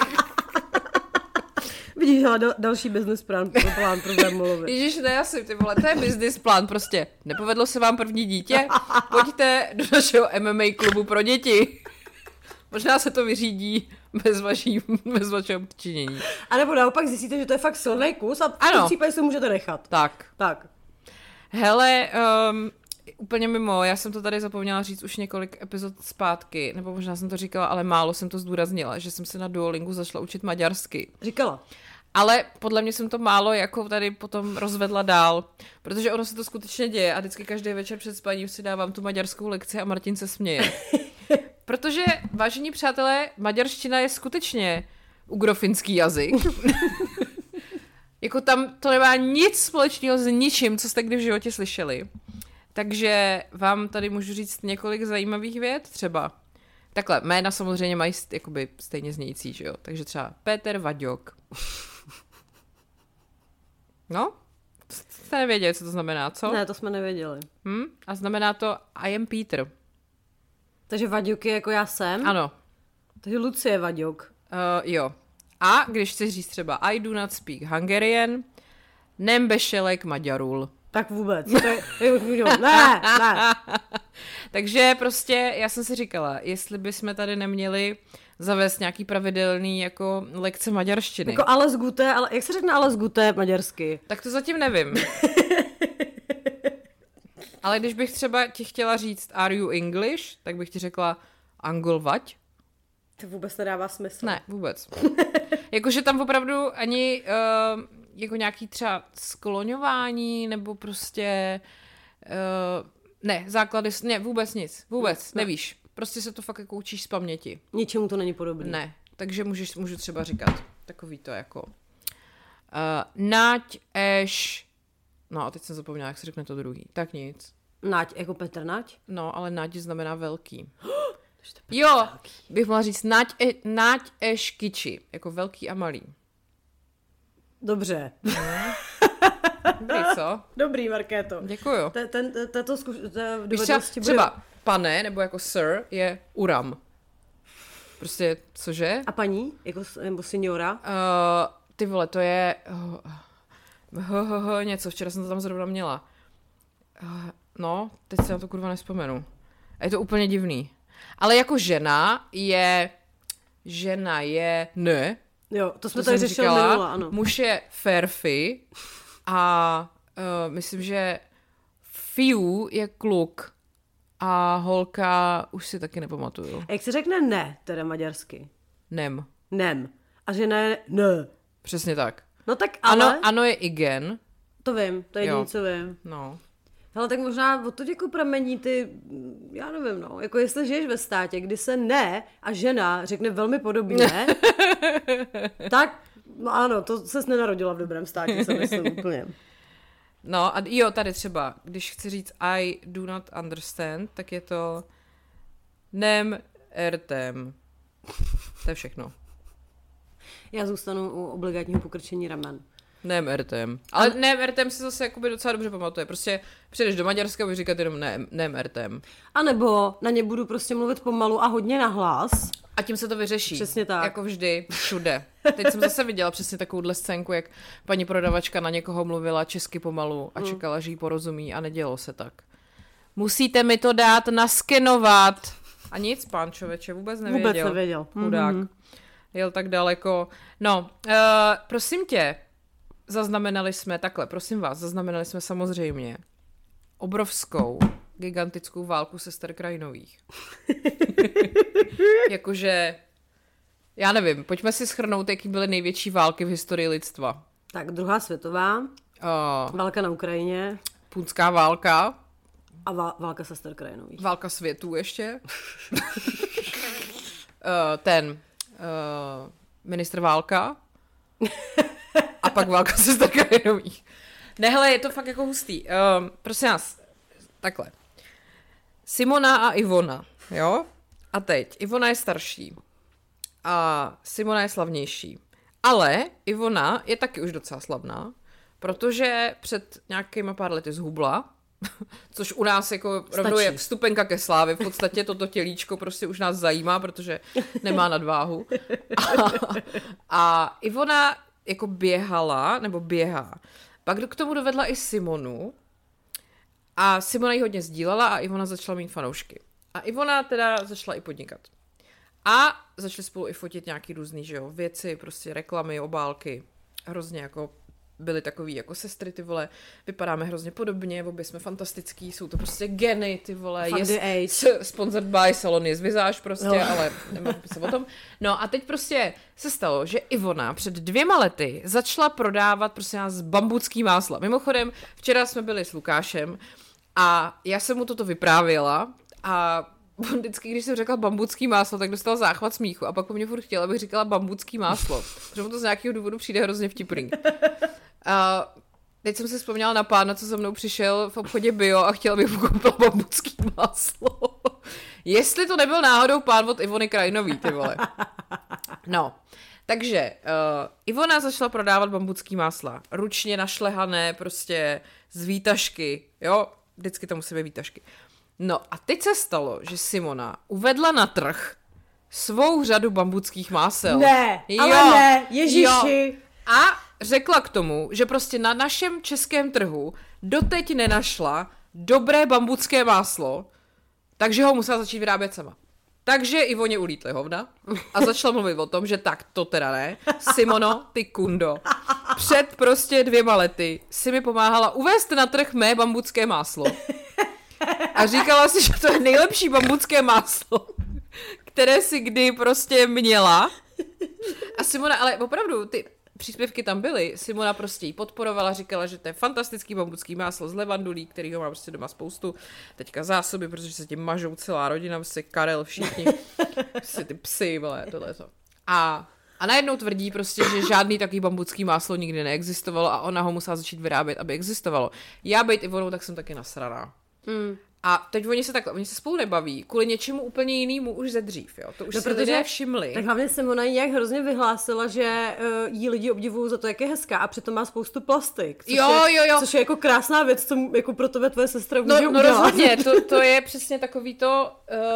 Vidíš, ale další business plán pro Vermolovi. Ježiš, ne, asi, ty vole, to je business plán, prostě. Nepovedlo se vám první dítě? Pojďte do našeho MMA klubu pro děti. Možná se to vyřídí bez vašeho činění. A nebo naopak zjistíte, že to je fakt silný kus a v tom případě si to můžete nechat. Tak. Hele, úplně mimo, já jsem to tady zapomněla říct už několik epizod zpátky, nebo možná jsem to říkala, ale málo jsem to zdůraznila, že jsem se na Duolingu zašla učit maďarsky. Říkala. Ale podle mě jsem to málo jako tady potom rozvedla dál, protože ono se to skutečně děje a vždycky každý večer před spaním si dávám tu maďarskou lekci a Martin se směje. Protože, vážení přátelé, maďarština je skutečně ugrofinský jazyk. Jako tam to nemá nic společného s ničím, co jste kdy v životě slyšeli. Takže vám tady můžu říct několik zajímavých vět, třeba. Takhle, jména samozřejmě mají jakoby stejně znějící, že jo? Takže třeba Péter Vaďok. No? Jste nevěděli, co to znamená, co? Ne, to jsme nevěděli. A znamená to I am Peter. Takže Vaďok je jako já jsem? Ano. Takže Lucie Vaďok. Jo. A když chceš říct třeba I do not speak Hungarian, nem bešelek Maďarul. Tak vůbec. Ne. Takže prostě já jsem si říkala, jestli bychom tady neměli zavést nějaký pravidelný jako lekce maďarštiny. Jako alles gute, ale jak se řekne alles gute maďarsky? Tak to zatím nevím. Ale když bych třeba ti chtěla říct are you English, tak bych ti řekla angolvať. To vůbec nedává smysl. Ne, vůbec. Jakože tam opravdu ani jako nějaký třeba skloňování, nebo prostě ne, základy, ne, vůbec nic. Vůbec, ne. Nevíš. Prostě se to fakt jako učíš z paměti. Ničemu to není podobné. Ne, takže můžu třeba říkat takový to jako nať eš, no a teď jsem zapomněla, jak se řekne to druhý. Tak nic. Nať, jako Petr Nať? No, ale nať znamená velký. Jo, bych mohla říct nať eš kiči, jako velký a malý. Dobře. Dobrý, co? Dobrý, Markéto. Děkuju. Tato dovednosti třeba pane, nebo jako sir, je uram. Prostě, cože? A paní? Jako, nebo signora? Ty vole, to je něco, včera jsem to tam zrovna měla. No, teď se na to kurva nespomenu. A je to úplně divný. Ale jako žena je ne. Jo, to jsme tady řešili minula, ano. Muž je ferfi a myslím, že fiu je kluk a holka už si taky nepamatuju. A jak se řekne ne, teda maďarsky? Nem. A žena je ne. Přesně tak. No tak ale... Ano je igen. To vím, to je jediné, co vím. No. Hele, tak možná od toho jako pramení ty, já nevím, no, jako jestli žiješ ve státě, kdy se ne a žena řekne velmi podobně, tak, no ano, to ses nenarodila v dobrém státě, se myslím úplně. No a jo, tady třeba, když chci říct I do not understand, tak je to nem ertem. To je všechno. Já zůstanu u obligátního pokrčení ramen. Nem ertem. Ale nem ertem se zase jakoby docela dobře pamatuje. Prostě přijdeš do Maďarska a budeš říkat jenom nem ertem. A nebo na ně budu prostě mluvit pomalu a hodně nahlas. A tím se to vyřeší. Přesně tak. Jako vždy, všude. Teď jsem zase viděla přesně takovouhle scénku, jak paní prodavačka na někoho mluvila česky pomalu a čekala, že jí porozumí a nedělo se tak. Musíte mi to dát naskenovat. A nic, pán člověče, vůbec nevěděl. Vůbec nevěděl. Chudák. Jel tak daleko. No, prosím tě, zaznamenali jsme samozřejmě obrovskou gigantickou válku sester Krajnových. Jakože, já nevím, pojďme si shrnout, jaký byly největší války v historii lidstva. Tak, druhá světová, válka na Ukrajině. Punská válka. A válka sester Krajnových. Válka světů ještě. Ministr válka. A pak válka sester Krajnových. Ne, hele, je to fakt jako hustý. Prosím nás, takhle. Simona a Ivona, jo? A teď, Ivona je starší. A Simona je slavnější. Ale Ivona je taky už docela slavná, protože před nějakýma pár lety zhubla, což u nás jako rovnou je vstupenka ke slávě. V podstatě toto tělíčko prostě už nás zajímá, protože nemá nadváhu. A Ivona jako běhala, nebo běhá. Pak k tomu dovedla i Simonu a Simona ji hodně sdílela a Ivona začala mít fanoušky. A Ivona teda začala i podnikat. A začali spolu i fotit nějaký různý, že jo, věci, prostě reklamy, obálky. Hrozně jako byly takový jako sestry, ty vole, vypadáme hrozně podobně, obě jsme fantastický, jsou to prostě geny, ty vole, sponsored by salon Yes Visage prostě, ale nemám se o tom. No a teď prostě se stalo, že Ivona před 2 lety začala prodávat prostě nás bambucký másla. Mimochodem, včera jsme byli s Lukášem a já jsem mu toto vyprávěla a vždycky, když jsem řekla bambucký máslo, tak dostal záchvat smíchu a pak po mně furt chtěla, abych říkala bambucký máslo, protože mu to z nějakého důvodu přijde hrozně vtipný. A teď jsem si vzpomněla na pána, co za mnou přišel v obchodě Bio a chtěl, abych mu koupila bambucký máslo. Jestli to nebyl náhodou pán od Ivony Krajnový, ty vole. No, takže Ivona začala prodávat bambucký másla. Ručně našlehané, prostě z výtažky, jo, vždycky to musí být výtažky. No a teď se stalo, že Simona uvedla na trh svou řadu bambuckých másel. Ne, ale ne, ježiši. Jo. A řekla k tomu, že prostě na našem českém trhu doteď nenašla dobré bambucké máslo, takže ho musela začít vyrábět sama. Takže Ivoně ulítly hovna a začala mluvit o tom, že tak to teda ne. Simono, ty kundo, před prostě 2 lety si mi pomáhala uvést na trh mé bambucké máslo. A říkala si, že to je nejlepší bambucké máslo, které si kdy prostě měla. A Simona, ale opravdu, ty příspěvky tam byly. Simona prostě ji podporovala, říkala, že to je fantastický bambucký máslo z levandulí, kterýho má prostě doma spoustu. Teďka zásoby, protože se tím mažou celá rodina, prostě Karel, všichni, prostě ty psy, vole, tohleto. A najednou tvrdí prostě, že žádný takový bambucký máslo nikdy neexistovalo a ona ho musela začít vyrábět, aby existovalo. Já bejt Ivonou, tak jsem taky nasraná. A teď oni se spolu nebaví, kvůli něčemu úplně jinému už ze dřív, jo. To už si lidé všimli. Tak hlavně Simona nějak hrozně vyhlásila, že jí lidi obdivují za to, jak je hezká a přitom má spoustu plastik. Což je jako krásná věc, co jako pro tebe tvoje sestra může udělat. No rozhodně, to je přesně takový to...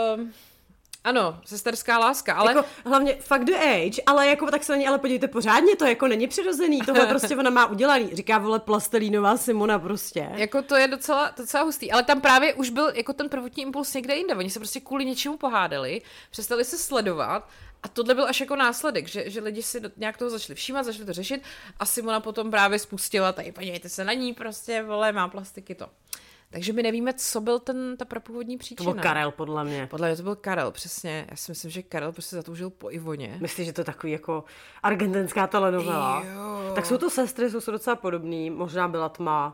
Ano, sesterská láska, ale... Jako, hlavně fuck the age, ale jako tak se na ní, ale podívejte pořádně, to jako není přirozený, tohle prostě ona má udělaný, říká, vole, plastelínová Simona prostě. Jako to je docela hustý, ale tam právě už byl jako ten prvotní impuls někde jinde, oni se prostě kvůli něčemu pohádali, přestali se sledovat a tohle byl až jako následek, že lidi si nějak toho začali všímat, začali to řešit a Simona potom právě spustila, tady podívejte se na ní, prostě, vole, má plastiky to. Takže my nevíme, co byl ta prapůvodní příčina. To byl Karel, podle mě. Podle mě to byl Karel, přesně. Já si myslím, že Karel prostě zatoužil po Ivoně. Myslíš, že to je takový jako argentinská telenovela? Jo. Tak jsou to sestry, jsou docela podobný. Možná byla tma.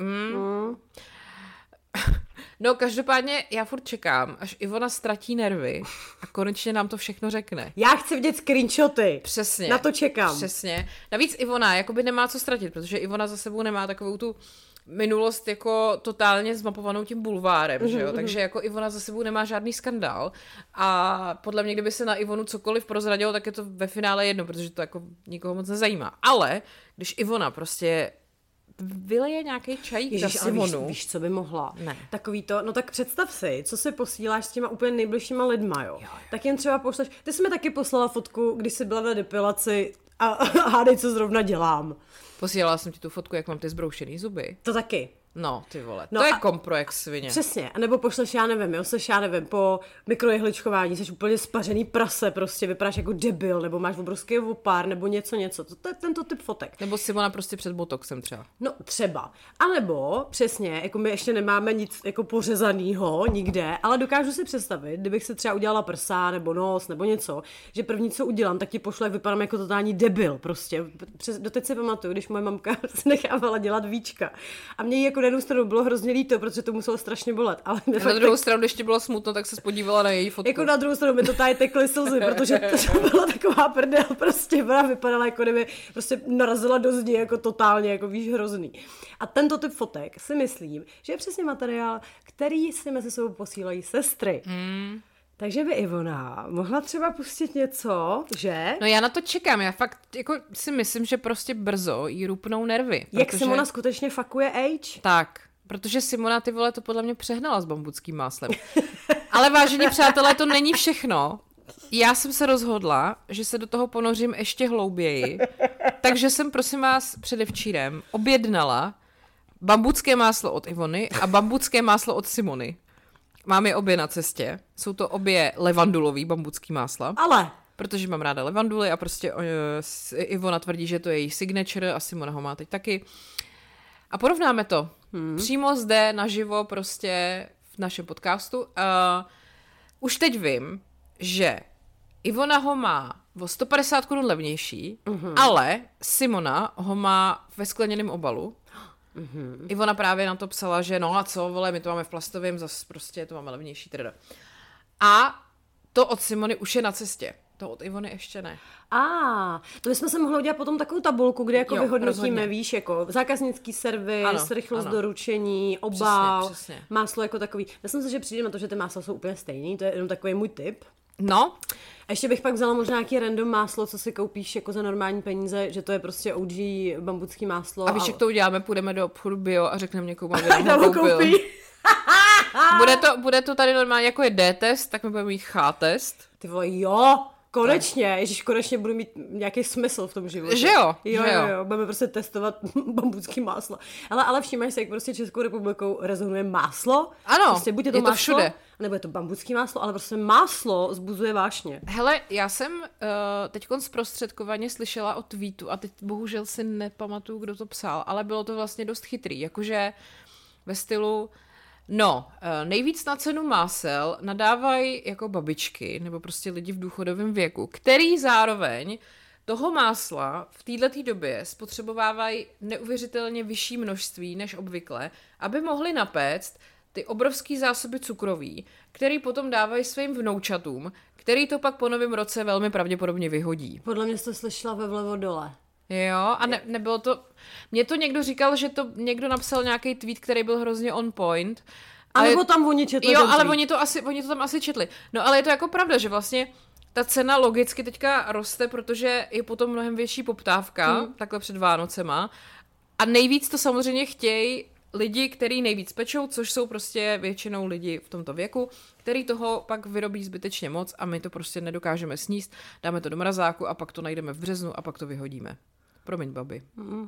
No, každopádně já furt čekám, až Ivona ztratí nervy a konečně nám to všechno řekne. Já chci vidět screenshoty. Přesně. Na to čekám. Přesně. Navíc Ivona jakoby nemá co ztratit, protože Ivona za sebou nemá takovou tu minulost jako totálně zmapovanou tím bulvárem, že jo? Takže jako Ivona za sebou nemá žádný skandál a podle mě, kdyby se na Ivonu cokoliv prozradilo, tak je to ve finále jedno, protože to jako nikoho moc nezajímá. Ale když Ivona prostě vyleje nějaký čajík za Simonu. Víš, co by mohla? Ne. Takový to, no tak představ si, co si posíláš s těma úplně nejbližšíma lidma, jo. Tak jen třeba pošleš, ty jsi mi taky poslala fotku, když jsi byla na depilaci a hádej, co zrovna dělám. Posílala jsem ti tu fotku, jak mám ty zbroušený zuby. To taky. No, ty vole, to je kompro jak svině. Přesně, anebo pošleš, já nevím, po mikrojehličkování, jsi úplně spařený prase, prostě vypadáš jako debil, nebo máš obrovský opár, nebo něco, to je tento typ fotek. Nebo Simona prostě před botoxem třeba. No, třeba. A nebo, přesně, jako my ještě nemáme nic jako pořezanýho nikde, ale dokážu si představit, kdybych si třeba udělala prsa, nebo nos, nebo něco, že první, co udělám, tak ti pošlu, jak vypadám jako totální debil, prostě. Doteď si pamatuju, když moje mamka se nechávala dělat víčka. A mě jako na jednu stranu bylo hrozně líto, protože to muselo strašně bolet. Ale na druhou stranu, když ti bylo smutno, tak se podívala na její fotku. Jako na druhou stranu mi to tady tekly slzy, protože to byla taková prdel, prostě ona vypadala, jako kdyby prostě narazila do zdi, jako totálně, jako víš, hrozný. A tento typ fotek si myslím, že je přesně materiál, který si mezi sebou posílají sestry. Takže by Ivona mohla třeba pustit něco, že? No já na to čekám, já fakt jako si myslím, že prostě brzo jí rupnou nervy. Jak Simona skutečně fakuje age? Tak, protože Simona, ty vole, to podle mě přehnala s bambuckým máslem. Ale vážení přátelé, to není všechno. Já jsem se rozhodla, že se do toho ponořím ještě hlouběji, takže jsem, prosím vás, předevčírem objednala bambucké máslo od Ivony a bambucké máslo od Simony. Mám je obě na cestě. Jsou to obě levandulový bambucký másla. Ale! Protože mám ráda levanduly a prostě Ivona tvrdí, že to je její signature a Simona ho má teď taky. A porovnáme to. Přímo zde naživo prostě v našem podcastu. Už teď vím, že Ivona ho má o 150 Kč levnější, ale Simona ho má ve skleněném obalu. Ivona právě na to psala, že no a co, vole, my to máme v plastovém, zase prostě to máme levnější teda. A to od Simony už je na cestě. To od Ivony ještě ne. To bychom se mohli udělat potom takovou tabulku, kde jako vyhodnotíme, rozhodně. Víš, jako zákaznický servis, rychlost doručení, obal, přesně. Máslo jako takový. Myslím si, že přijde na to, že ty másla jsou úplně stejný, to je jenom takový můj tip. No. A ještě bych pak vzala možná nějaký random máslo, co si koupíš jako za normální peníze, že to je prostě OG bambucký máslo. A víš, jak to uděláme, půjdeme do obchodu bio a řekneme někomu, aby ho koupil. Bude to tady normálně, jako je D-test, tak my budeme mít H-test. Ty vole, jo! Konečně, ježiš, konečně budu mít nějaký smysl v tom životě. Že jo? Jo. Budeme prostě testovat bambucký máslo. Ale všímáš se, jak prostě Českou republikou rezonuje máslo. Ano, prostě buď je to máslo, všude. Nebo je to bambucký máslo, ale prostě máslo zbuzuje vášně. Hele, já jsem teďkon zprostředkovaně slyšela o tweetu a teď bohužel si nepamatuju, kdo to psal, ale bylo to vlastně dost chytrý, jakože ve stylu nejvíc na cenu másel nadávají jako babičky nebo prostě lidi v důchodovém věku, který zároveň toho másla v této době spotřebovávají neuvěřitelně vyšší množství než obvykle, aby mohli napéct ty obrovský zásoby cukroví, který potom dávají svým vnoučatům, který to pak po novém roce velmi pravděpodobně vyhodí. Podle mě jsi to slyšela ve vlevo dole. Jo, a nebylo to... Mně to někdo říkal, že to někdo napsal nějaký tweet, který byl hrozně on point. A nebo tam oni četli. Jo, ale oni to tam asi četli. No ale je to jako pravda, že vlastně ta cena logicky teďka roste, protože je potom mnohem větší poptávka, takhle před Vánocema. A nejvíc to samozřejmě chtějí lidi, který nejvíc pečou, což jsou prostě většinou lidi v tomto věku, který toho pak vyrobí zbytečně moc a my to prostě nedokážeme sníst, dáme to do mrazáku a pak to najdeme v březnu a pak to vyhodíme. Promiň, babi.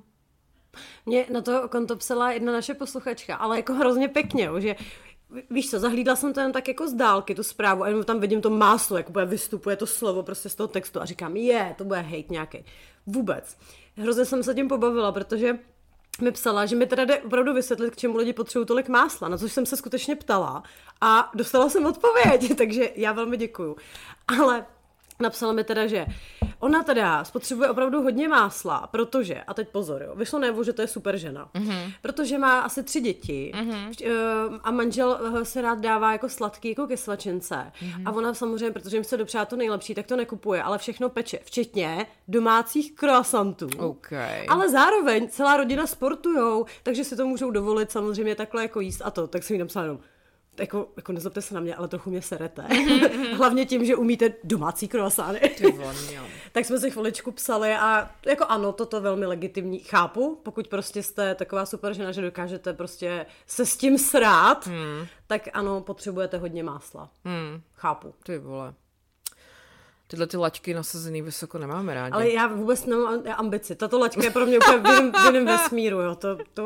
Mě na to konto psala jedna naše posluchačka, ale jako hrozně pěkně, že víš co, zahlídla jsem to jen tak jako z dálky, tu zprávu, a jenom tam vidím to máslo, jako vystupuje to slovo prostě z toho textu a říkám, to bude hejt nějaký. Vůbec. Hrozně jsem se tím pobavila, protože mi psala, že mi teda jde opravdu vysvětlit, k čemu lidi potřebují tolik másla, na což jsem se skutečně ptala a dostala jsem odpověď, takže já velmi děkuju. Ale napsala mi teda, že ona teda spotřebuje opravdu hodně másla, protože, a teď pozor, jo, vyšlo najevo, že to je super žena, protože má asi 3 děti a manžel se rád dává jako sladký, jako ke svačince a ona samozřejmě, protože jim se dopřát to nejlepší, tak to nekupuje, ale všechno peče, včetně domácích croissantů. Okay. Ale zároveň celá rodina sportujou, takže si to můžou dovolit samozřejmě takhle jako jíst a to, tak jsem jí napsala jenom, jako nezlobte se na mě, ale trochu mě serete. Hlavně tím, že umíte domácí croissány. Tak jsme si chviličku psali a jako ano, toto velmi legitimní. Chápu, pokud prostě jste taková super žena, že dokážete prostě se s tím srát, tak ano, potřebujete hodně másla. Chápu. Ty vole. tyhle ty laťky nasazený vysoko nemáme rádi. Ale já vůbec nemám ambici. Tato laťka je pro mě úplně v jiném vesmíru, jo.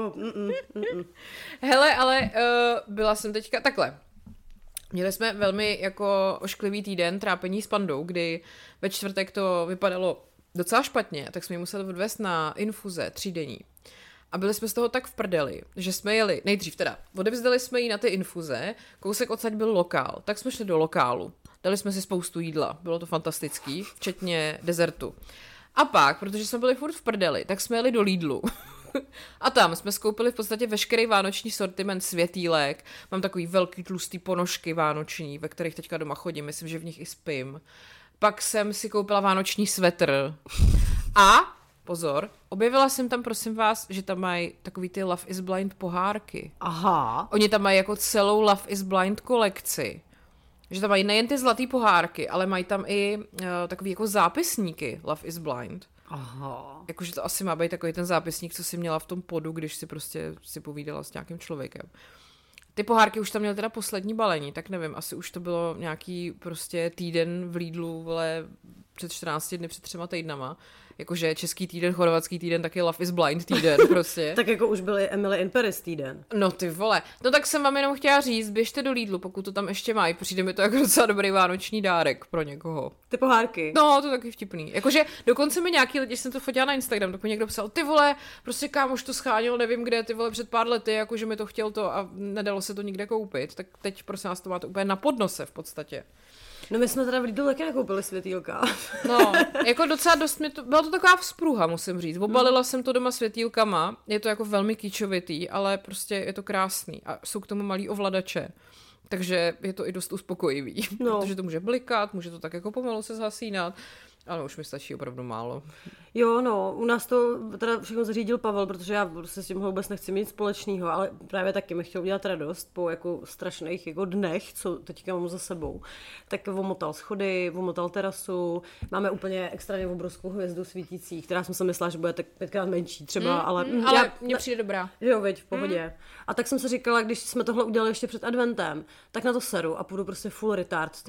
Hele, ale byla jsem teďka takhle. Měli jsme velmi jako ošklivý týden trápení s pandou, kdy ve čtvrtek to vypadalo docela špatně, tak jsme ji museli odvést na infuze 3denní. A byli jsme z toho tak v prdeli, že jsme jeli, nejdřív teda, odevzdali jsme jí na ty infuze, kousek odsaď byl lokál, tak jsme šli do lokálu, dali jsme si spoustu jídla, bylo to fantastický, včetně dezertu. A pak, protože jsme byli furt v prdeli, tak jsme jeli do Lidlu. A tam jsme skoupili v podstatě veškerý vánoční sortiment světýlek, mám takový velký tlustý ponožky vánoční, ve kterých teďka doma chodím, myslím, že v nich i spím. Pak jsem si koupila vánoční svetr a pozor, objevila jsem tam, prosím vás, že tam mají takový ty Love is Blind pohárky. Aha. Oni tam mají jako celou Love is Blind kolekci. Že tam mají nejen ty zlatý pohárky, ale mají tam i takový jako zápisníky Love is Blind. Aha. Jakože to asi má být takový ten zápisník, co si měla v tom podu, když si prostě si povídala s nějakým člověkem. Ty pohárky už tam měly teda poslední balení, tak nevím, asi už to bylo nějaký prostě týden v Lidlu, vole, před 14 dny, před 3 týdnama. Jakože český týden, chorvatský týden, taky Love is Blind týden prostě. Tak jako už byly Emily in Paris týden. No ty vole. No tak jsem vám jenom chtěla říct, běžte do Lidlu, pokud to tam ještě mají. Přijde mi to jako docela dobrý vánoční dárek pro někoho. Ty pohárky. No, to je taky vtipný. Jakože dokonce mi nějaký lidi, jsem to fotila na Instagram, tak mi někdo psal, ty vole, prostě kámoš to schánil, nevím kde, ty vole, před pár lety, jakože mi to chtěl to a nedalo se to nikde koupit. Tak teď prosím vás to máte úplně na podnose v podstatě. No my jsme teda v Lidlu taky nekoupili světýlka. No, jako docela dost byla to taková vzpruha, musím říct. Obalila jsem to doma světýlkama, je to jako velmi kýčovitý, ale prostě je to krásný a jsou k tomu malý ovladače. Takže je to i dost uspokojivý, protože to může blikat, může to tak jako pomalu se zhasínat. Ano, už mi stačí opravdu málo. Jo, no, u nás to teda všechno zařídil Pavel, protože já prostě s tím vůbec nechci mít společného, ale právě taky mi chtěl udělat radost po jako strašných jako dnech, co teďka mám za sebou. Tak omotal schody, omotal terasu, máme úplně extrémně obrovskou hvězdu svítící, která jsem si myslela, že bude tak 5krát menší třeba, ale mně přijde dobrá. Jo, veď, v pohodě. A tak jsem si říkala, když jsme tohle udělali ještě před adventem, tak na to seru a půjdu prostě full retard.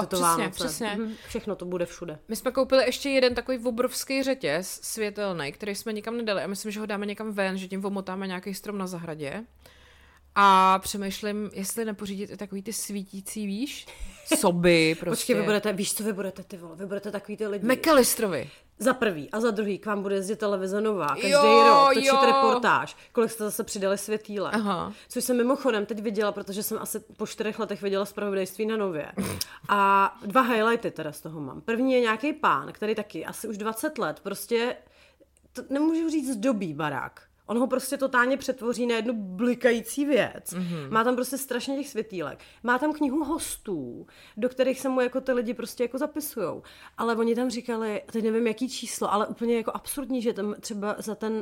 Přesně. Všechno to bude všude. My jsme koupili ještě jeden takový obrovský řetěz světelný, který jsme nikam nedali a myslím, že ho dáme někam ven, že tím omotáme nějaký strom na zahradě. A přemýšlím, jestli nepořídit i takový ty svítící, víš, soby prostě. Počkej, víš, co vy budete, ty vole, vy budete takový ty lidi. McAllisterovi. Za prvý a za druhý k vám bude jezdit televize nová, každý rok, točit reportáž, kolik jste zase přidali světýlek. Aha. Což jsem mimochodem teď viděla, protože jsem asi po 4 letech viděla zpravodajství na Nově. A 2 highlighty teda z toho mám. První je nějaký pán, který taky asi už 20 let prostě, to nemůžu říct zdobí barák. On ho prostě totálně přetvoří na jednu blikající věc. Mm-hmm. Má tam prostě strašně těch světýlek. Má tam knihu hostů, do kterých se mu jako ty lidi prostě jako zapisujou. Ale oni tam říkali, teď nevím jaký číslo, ale úplně jako absurdní, že tam třeba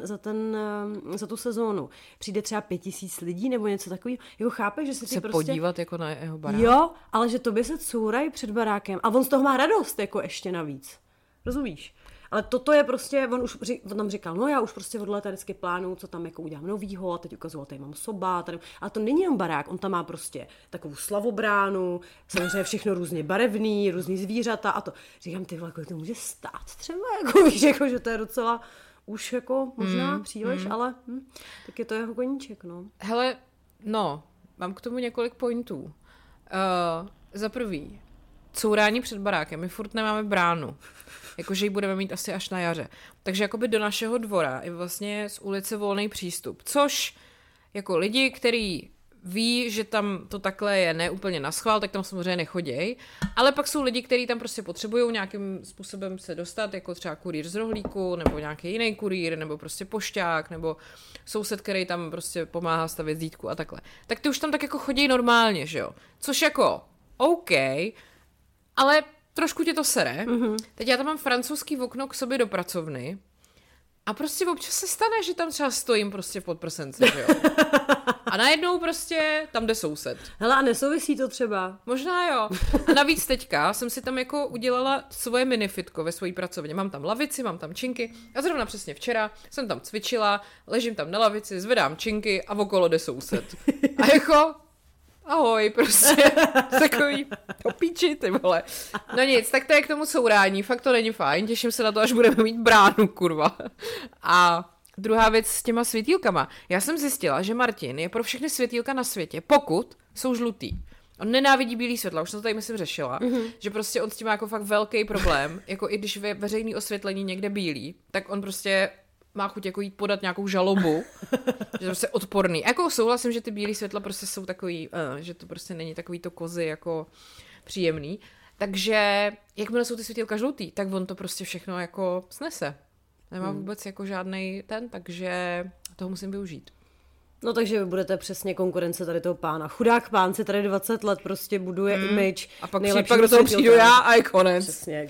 za tu sezónu přijde třeba 5000 lidí nebo něco takového. Jako chápeš, že se prostě podívat jako na jeho barák. Jo, ale že tobě se courají před barákem a on z toho má radost jako ještě navíc. Rozumíš? Ale toto je prostě, on tam říkal, no já už prostě od léta vždycky plánuju, co tam jako udělám novýho, a teď ukazoval, tady mám soba, tady, ale to není jen barák, on tam má prostě takovou slavobránu, samozřejmě všechno různě barevný, různý zvířata a to. Říkám, ty vole, kolik to může stát třeba, jako víš, jako, že to je docela už jako možná příliš, ale tak je to jeho koníček, no. Hele, no, mám k tomu několik pointů. Za prvý, courání před barákem, my furt nemáme bránu. Jakože ji budeme mít asi až na jaře. Takže jakoby do našeho dvora je vlastně z ulice volný přístup. Což jako lidi, kteří ví, že tam to takhle je ne úplně na schvál, tak tam samozřejmě nechoděj. Ale pak jsou lidi, kteří tam prostě potřebují nějakým způsobem se dostat, jako třeba kurýr z rohlíku, nebo nějaký jiný kurýr, nebo prostě pošťák, nebo soused, který tam prostě pomáhá stavět zítku a takhle. Tak ty už tam tak jako chodí normálně, že jo? Což jako OK, ale trošku tě to sere. Mm-hmm. Teď já tam mám francouzský okno k sobě do pracovny a prostě občas se stane, že tam třeba stojím prostě v podprsenci, že jo. A najednou prostě tam jde soused. Hele, a nesouvisí to třeba? Možná jo. A navíc teďka jsem si tam jako udělala svoje minifitko ve své pracovně. Mám tam lavici, mám tam činky a zrovna přesně včera jsem tam cvičila, ležím tam na lavici, zvedám činky a okolo jde soused. A jako... ahoj, prostě, takový opíči, ty vole. No nic, tak to je k tomu courání, fakt to není fajn, těším se na to, až budeme mít bránu, kurva. A druhá věc s těma světýlkama. Já jsem zjistila, že Martin je pro všechny světýlka na světě, pokud jsou žlutý. On nenávidí bílý světla, už jsem to tady myslím řešila, že prostě on s tím má jako fakt velký problém, jako i když je veřejný osvětlení někde bílý, tak on prostě má chuť jako jít podat nějakou žalobu, že to prostě odporný. Jako souhlasím, že ty bílý světla prostě jsou takový, že to prostě není takový to kozy jako příjemný. Takže jakmile jsou ty světýlka žlutý, tak on to prostě všechno jako snese. Nemá vůbec jako žádnej takže toho musím využít. No takže vy budete přesně konkurence tady toho pána. Chudák pán si tady 20 let prostě buduje image. A pak do toho přijdu já a je konec. Přesně,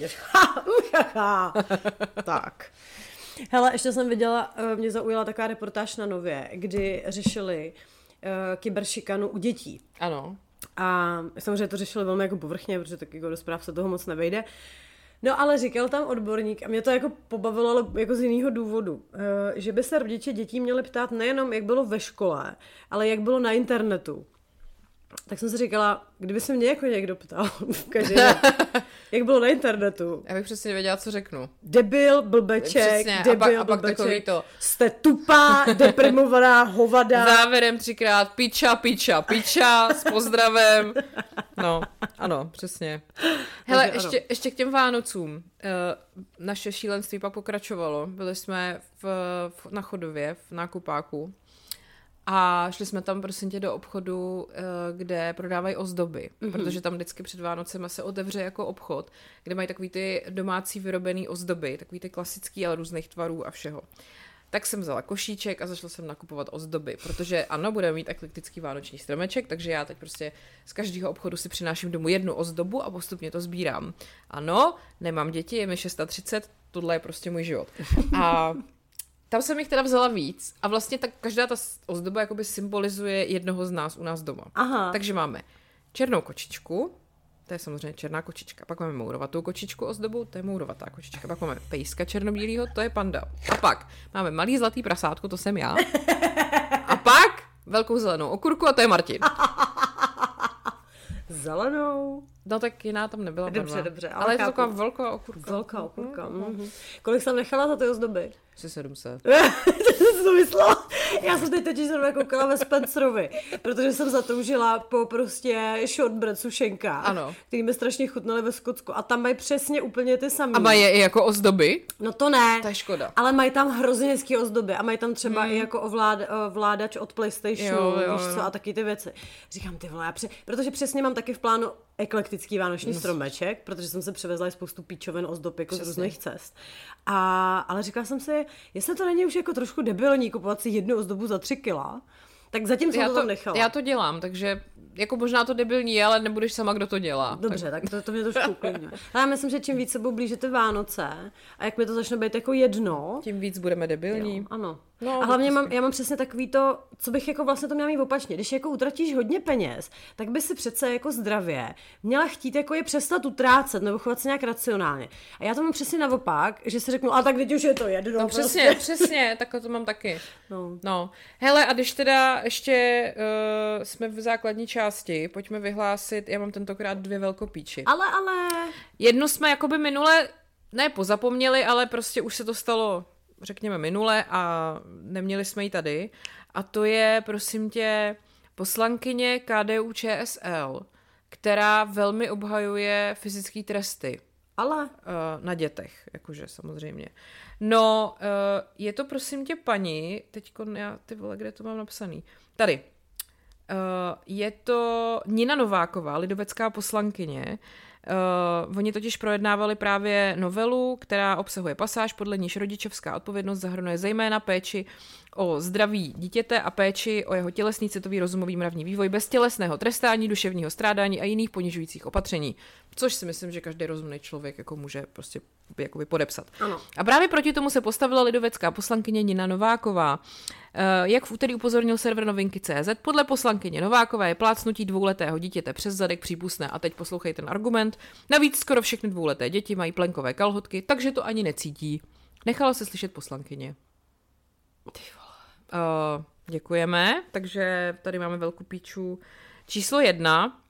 tak. Hele, ještě jsem viděla, mě zaujala taková reportáž na Nově, kdy řešili kyberšikanu u dětí. Ano. A samozřejmě to řešili velmi jako povrchně, protože taky do zpráv se toho moc nevejde. No ale říkal tam odborník, a mě to jako pobavilo, ale jako z jiného důvodu, že by se rodiče dětí měli ptát nejenom, jak bylo ve škole, ale jak bylo na internetu. Tak jsem si říkala, kdyby se mě jako někdo ptal, jak bylo na internetu. Já bych přesně věděla, co řeknu. Debil, blbeček, přesně, debil, a pak blbeček, to. Jste tupá, deprimovaná hovada. Závěrem 3krát piča, s pozdravem. No, ano, přesně. Hele, ještě k těm Vánocům. Naše šílenství pak pokračovalo. Byli jsme na Chodově, v nákupáku. A šli jsme tam, prosím tě, do obchodu, kde prodávají ozdoby, protože tam vždycky před Vánocema se otevře jako obchod, kde mají takový ty domácí vyrobený ozdoby, takový ty klasický, ale různých tvarů a všeho. Tak jsem vzala košíček a začala jsem nakupovat ozdoby, protože ano, budeme mít eklektický vánoční stromeček, takže já teď prostě z každého obchodu si přináším domů jednu ozdobu a postupně to sbírám. Ano, nemám děti, je mi 630, tohle je prostě můj život. A tam jsem jich teda vzala víc a vlastně tak každá ta ozdoba jakoby symbolizuje jednoho z nás u nás doma. Aha. Takže máme černou kočičku, to je samozřejmě černá kočička. Pak máme mourovatou kočičku ozdobu, to je mourovatá kočička. Pak máme pejska černobílýho, to je panda. A pak máme malý zlatý prasátko, to jsem já. A pak velkou zelenou okurku a to je Martin. Zelenou? No tak jiná tam nebyla. Dobře. Ale je to taková velká okurka. Velká okurka. Kolik jsem nechala za ty ozdoby? 700. to myslela. Já jsem teď totiž zrovna koukala ve Spencerovi, protože jsem zatoužila po prostě shortbread sušenka, ano, který mi strašně chutnaly ve Skotsku a tam mají přesně úplně ty samé. A mají je i jako ozdoby? No to ne. To je škoda. Ale mají tam hrozně hezký ozdoby a mají tam třeba i jako ovládač od PlayStationu, víš co, a taky ty věci. Říkám, ty vole, protože přesně mám taky v plánu eklektický vánoční stromeček, protože jsem se převezla spoustu píčoven ozdob jako z různých cest. Ale říkala jsem si, jestli to není už jako trošku debilní kupovat si jednu ozdobu za 3 kila, tak zatím jsem to tam nechala. Já to dělám, takže jako možná to debilní, ale nebudeš sama, kdo to dělá. Dobře, tak to mě trošku uklidňuje. Ale já myslím, že čím víc se budou blížit ty Vánoce a jak mi to začne být jako jedno, tím víc budeme debilní. Jo, ano. No, a hlavně já mám přesně takový to, co bych jako vlastně to měla mít opačně. Když jako utratíš hodně peněz, tak by si přece jako zdravě měla chtít jako je přestat utrácet nebo chovat se nějak racionálně. A já to mám přesně naopak, že si řeknu, a tak teď už je to jedno. No přesně, takhle to mám taky. No. Hele, a když teda ještě jsme v základní části, pojďme vyhlásit, já mám tentokrát 2 velkopíči. Ale. Jednu jsme jakoby minule, ne pozapomněli, ale prostě už se to stalo, řekněme, minule a neměli jsme ji tady. A to je, prosím tě, poslankyně KDU ČSL, která velmi obhajuje fyzické tresty. Ale? Na dětech, jakože samozřejmě. No, je to, prosím tě, paní, teďko, ty vole, kde to mám napsaný? Tady. Je to Nina Nováková, lidovecká poslankyně. Oni totiž projednávali právě novelu, která obsahuje pasáž, podle níž rodičovská odpovědnost zahrnuje zejména péči o zdraví dítěte a péči o jeho tělesný, citový, rozumový, mravní vývoj bez tělesného trestání, duševního strádání a jiných ponižujících opatření. Což si myslím, že každý rozumný člověk jako může prostě jakoby podepsat. Ano. A právě proti tomu se postavila lidovecká poslankyně Nina Nováková. Jak v úterý upozornil server Novinky.cz, podle poslankyně Novákové je plácnutí 2letého dítěte přes zadek přípustné. A teď poslouchej ten argument. Navíc skoro všechny 2leté děti mají plenkové kalhotky, takže to ani necítí. Nechala se slyšet poslankyně. Děkujeme, takže tady máme velkou píču Číslo 1.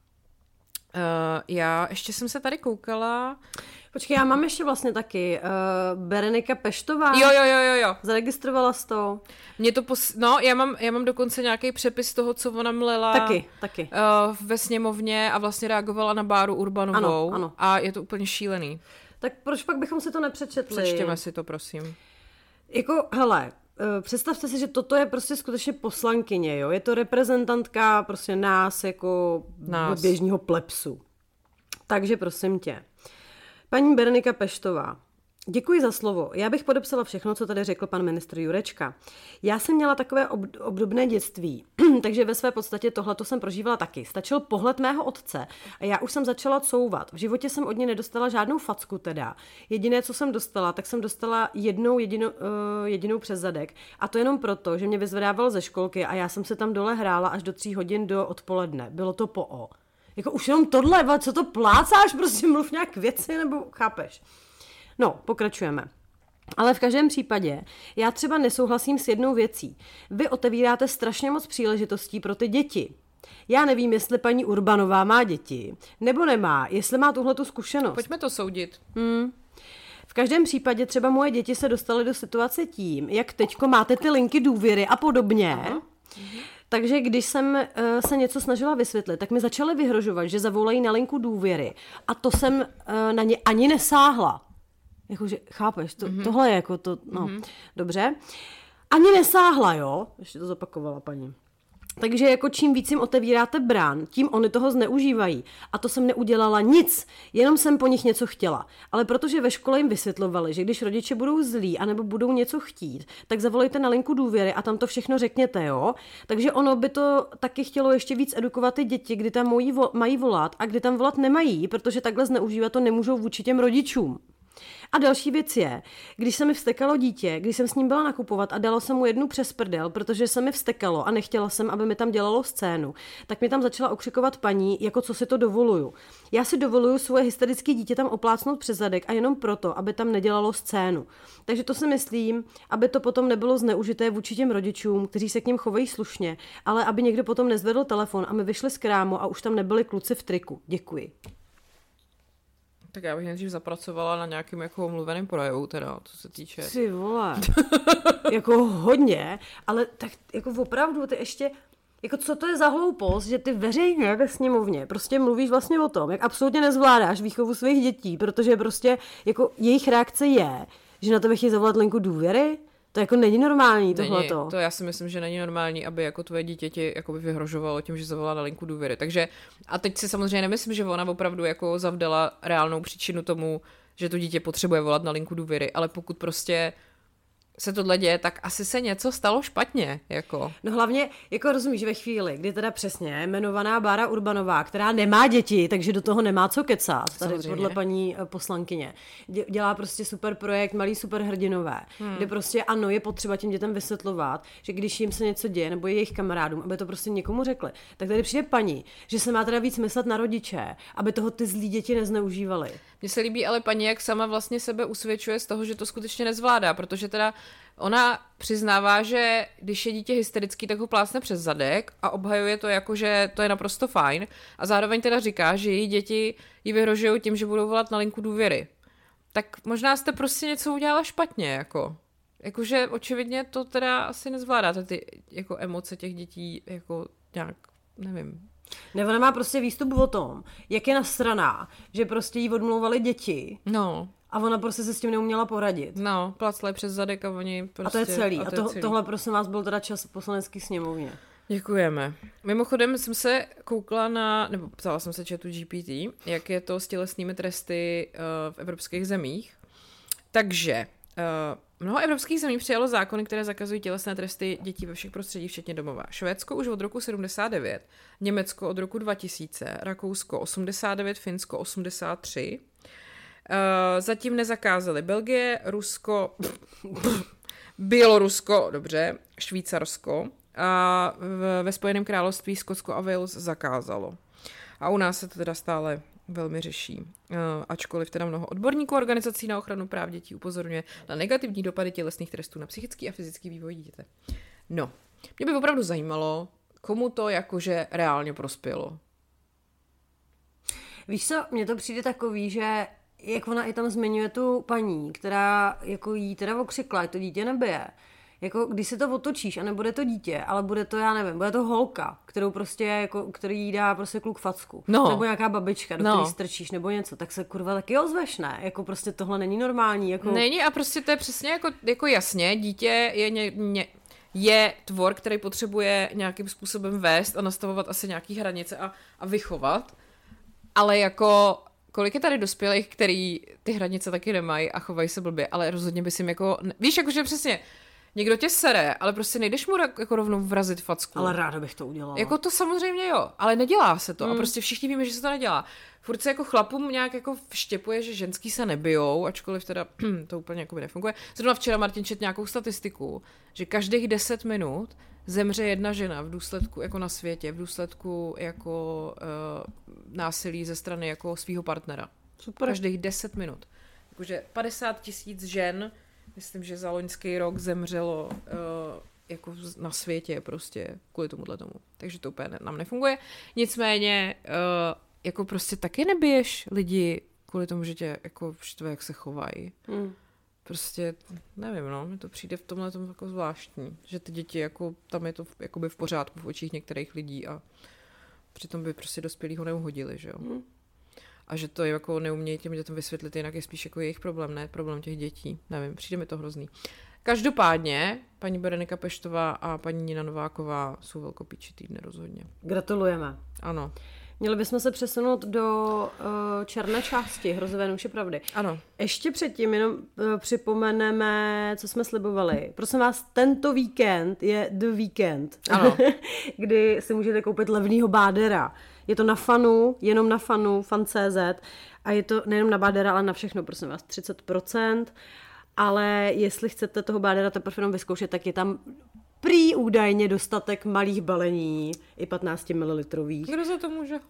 Já ještě jsem se tady koukala. Počkej, já mám ještě vlastně taky Berenika Peštová. Jo. Zaregistrovala jsi to? Mě to já mám dokonce nějaký přepis toho, co ona mlela. Taky. Ve sněmovně a vlastně reagovala na Báru Urbanovou. Ano. A je to úplně šílený. Tak proč pak bychom si to nepřečetli? Přečtěme si to, prosím. Jako, hele, představte si, že toto je prostě skutečně poslankyně, jo? Je to reprezentantka prostě nás jako běžního plebsu. Takže prosím tě. Paní Berenika Peštová, děkuji za slovo. Já bych podepsala všechno, co tady řekl pan ministr Jurečka. Já jsem měla takové obdobné dětství, takže ve své podstatě tohleto jsem prožívala taky. Stačil pohled mého otce a já už jsem začala couvat. V životě jsem od něj nedostala žádnou facku teda. Jediné, co jsem dostala, tak jsem dostala jedinou přes zadek. A to jenom proto, že mě vyzvedával ze školky a já jsem se tam dole hrála až do 3 hodin do odpoledne. Bylo to po. Jako už jenom tohle, co to plácáš, prostě mluv nějak věci, nebo chápeš? No, pokračujeme. Ale v každém případě já třeba nesouhlasím s jednou věcí. Vy otevíráte strašně moc příležitostí pro ty děti. Já nevím, jestli paní Urbanová má děti, nebo nemá, jestli má tuhletu zkušenost. Pojďme to soudit. V každém případě třeba moje děti se dostaly do situace tím, jak teďko máte ty linky důvěry a podobně. Aha. Takže když jsem se něco snažila vysvětlit, tak mi začaly vyhrožovat, že zavolají na linku důvěry. A to jsem na ně ani nesáhla. Jakože, chápeš, tohle je jako to, dobře. Ani nesáhla, jo? Ještě to zopakovala paní. Takže jako čím víc jim otevíráte brán, tím oni toho zneužívají. A to jsem neudělala nic, jenom jsem po nich něco chtěla. Ale protože ve škole jim vysvětlovali, že když rodiče budou zlí anebo budou něco chtít, tak zavolejte na linku důvěry a tam to všechno řekněte, jo? Takže ono by to taky chtělo ještě víc edukovat ty děti, kdy tam mají volat a kdy tam volat nemají, protože takhle zneužívat to nemůžou vůči těm rodičům. A další věc je, když se mi vztekalo dítě, když jsem s ním byla nakupovat a dala jsem mu jednu přes prdel, protože se mi vztekalo a nechtěla jsem, aby mi tam dělalo scénu, tak mi tam začala okřikovat paní, jako co si to dovoluju. Já si dovoluju svoje hysterické dítě tam oplácnout přes zadek a jenom proto, aby tam nedělalo scénu. Takže to si myslím, aby to potom nebylo zneužité vůči těm rodičům, kteří se k nim chovají slušně, ale aby někdo potom nezvedl telefon a my vyšli z krámu a už tam nebyli kluci v triku. Děkuji. Tak já bych nejdřív zapracovala na nějakým jako mluveným projevu, teda, co se týče. Ty vole, jako hodně, ale tak jako opravdu ty ještě, jako co to je za hloupost, že ty veřejně ve sněmovně prostě mluvíš vlastně o tom, jak absolutně nezvládáš výchovu svých dětí, protože prostě jako jejich reakce je, že na tebe chtějí zavolat linku důvěry. To jako není normální tohleto. To já si myslím, že není normální, aby jako tvoje dítě ti jakoby vyhrožovalo tím, že zavolá na linku důvěry. Takže a teď si samozřejmě nemyslím, že ona opravdu jako zavdala reálnou příčinu tomu, že to dítě potřebuje volat na linku důvěry, ale pokud prostě se tohle děje, tak asi se něco stalo špatně, jako. No hlavně, jako rozumíš, ve chvíli, kdy teda přesně jmenovaná Bára Urbanová, která nemá děti, takže do toho nemá co kecat, tady samozřejmě. Podle paní poslankyně, dělá prostě super projekt Malí superhrdinové, kde prostě ano, je potřeba těm dětem vysvětlovat, že když jim se něco děje, nebo jejich kamarádům, aby to prostě někomu řekli, tak tady přijde paní, že se má teda víc myslet na rodiče, aby toho ty zlí děti nezneužívaly. Mně se líbí ale paní, jak sama vlastně sebe usvědčuje z toho, že to skutečně nezvládá, protože teda ona přiznává, že když je dítě hysterický, tak ho plácne přes zadek a obhajuje to jako, že to je naprosto fajn a zároveň teda říká, že její děti jí vyhrožují tím, že budou volat na linku důvěry. Tak možná jste prostě něco udělala špatně, jako. Jakože očividně to teda asi nezvládáte, ty jako emoce těch dětí, jako nějak, nevím. Nebo ona má prostě výstup o tom, jak je nasraná, že prostě jí odmlouvali děti. No. A ona prostě se s tím neuměla poradit. No, placla přes zadek a oni prostě... A to je celý. Tohle prosím vás byl teda čas v poslanecké sněmovně. Děkujeme. Mimochodem jsem se koukla nebo ptala jsem se ChatGPT, jak je to s tělesnými tresty v evropských zemích. Takže mnoho evropských zemí přijalo zákony, které zakazují tělesné tresty dětí ve všech prostředích, včetně domova. Švédsko už od roku 79, Německo od roku 2000, Rakousko 89, Finsko 83. Zatím nezakázali Belgie, Rusko, Bělorusko, dobře, Švýcarsko a ve Spojeném království Skotsko a Wales zakázalo. A u nás se to teda stále velmi řeší. Ačkoliv teda mnoho odborníků organizací na ochranu práv dětí upozorňuje na negativní dopady tělesných trestů na psychický a fyzický vývoj dítěte. No, mě by opravdu zajímalo, komu to jakože reálně prospělo. Víš co, mně to přijde takový, že jak ona i tam zmiňuje tu paní, která jako jí teda okřikla, to dítě nebije. Jako, když se to otočíš a nebude to dítě, ale bude to, já nevím, bude to holka, kterou prostě, jako, který jí dá prostě kluk facku. No. Nebo nějaká babička, do který strčíš, nebo něco, tak se kurva taky ozveš, ne? Jako prostě tohle není normální. Jako... Není a prostě to je přesně jako jasně, dítě je tvor, který potřebuje nějakým způsobem vést a nastavovat asi nějaký hranice a vychovat, ale jako kolik je tady dospělých, který ty hranice taky nemají a chovají se blbě, ale rozhodně bys jim jako, víš, jakože přesně někdo tě sere, ale prostě nejdeš mu jako rovnou vrazit facku. Ale ráda bych to udělala. Jako to samozřejmě jo, ale nedělá se to a prostě všichni víme, že se to nedělá. Furt se jako chlapům nějak jako vštěpuje, že ženský se nebijou, ačkoliv teda to úplně jako by nefunguje. Zrovna včera Martin četl nějakou statistiku, že každých 10 minut zemře jedna žena v důsledku, jako na světě, v důsledku jako násilí ze strany jako svého partnera. Super. Každých 10 minut. Jakože 50 000 žen, myslím, že za loňský rok zemřelo jako na světě prostě kvůli tomuhle tomu. Takže to úplně nám nefunguje. Nicméně jako prostě taky nebiješ lidi kvůli tomu, že tě jako štve, jak se chovají. Prostě, nevím, no, mi to přijde v tomhle tomu jako zvláštní, že ty děti, jako, tam je to jakoby v pořádku v očích některých lidí a přitom by prostě dospělí ho neuhodili, že jo. A že to jako neumějí těm dětem vysvětlit, jinak je spíš jako jejich problém, ne problém těch dětí. Nevím, přijde mi to hrozný. Každopádně, paní Berenika Peštová a paní Nina Nováková jsou velkopíči týdne rozhodně. Gratulujeme. Ano. Měli bychom se přesunout do černé části Hrozivé nůše pravdy. Ano. Ještě předtím jenom připomeneme, co jsme slibovali. Prosím vás, tento víkend je The Weekend. Ano. Kdy si můžete koupit levnýho bádera. Je to na Fanu, jenom na Fanu, fan.cz a je to nejenom na bádera, ale na všechno, prosím vás, 30%. Ale jestli chcete toho bádera teprve jenom vyzkoušet, tak je tam prý údajně dostatek malých balení, i 15 ml. Kdo za to může?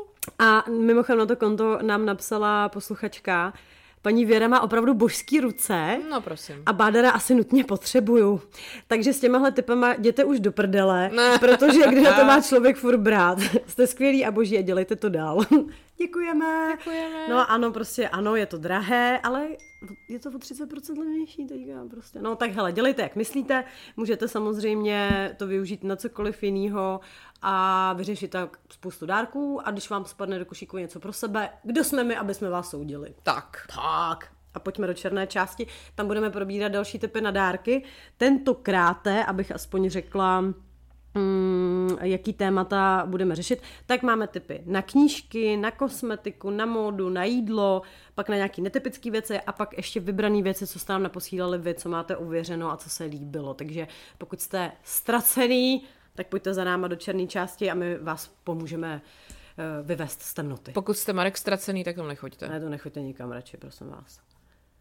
A mimochodem na to konto nám napsala posluchačka, paní Věra má opravdu božský ruce. No prosím. A bádera asi nutně potřebuju. Takže s těmahle typama jděte už do prdele, protože kde na to má člověk furt brát. Jste skvělí a boží a dělejte to dál. Děkujeme. No ano, prostě ano, je to drahé, ale je to o 30% levnější teďka prostě. No tak hele, dělejte jak myslíte, můžete samozřejmě to využít na cokoliv jinýho a vyřešit tak spoustu dárků a když vám spadne do košíku něco pro sebe, kdo jsme my, aby jsme vás soudili. Tak. A pojďme do černé části, tam budeme probírat další tipy na dárky. Tentokrát, abych aspoň řekla, jaký témata budeme řešit, tak máme tipy na knížky, na kosmetiku, na módu, na jídlo, pak na nějaký netypické věci a pak ještě vybrané věci, co jste nám naposílali vy, co máte ověřeno a co se líbilo. Takže pokud jste ztracený, tak pojďte za náma do černé části a my vás pomůžeme vyvést z temnoty. Pokud jste Marek ztracený, tak tam nechoďte. Ne, to nechoďte nikam radši, prosím vás.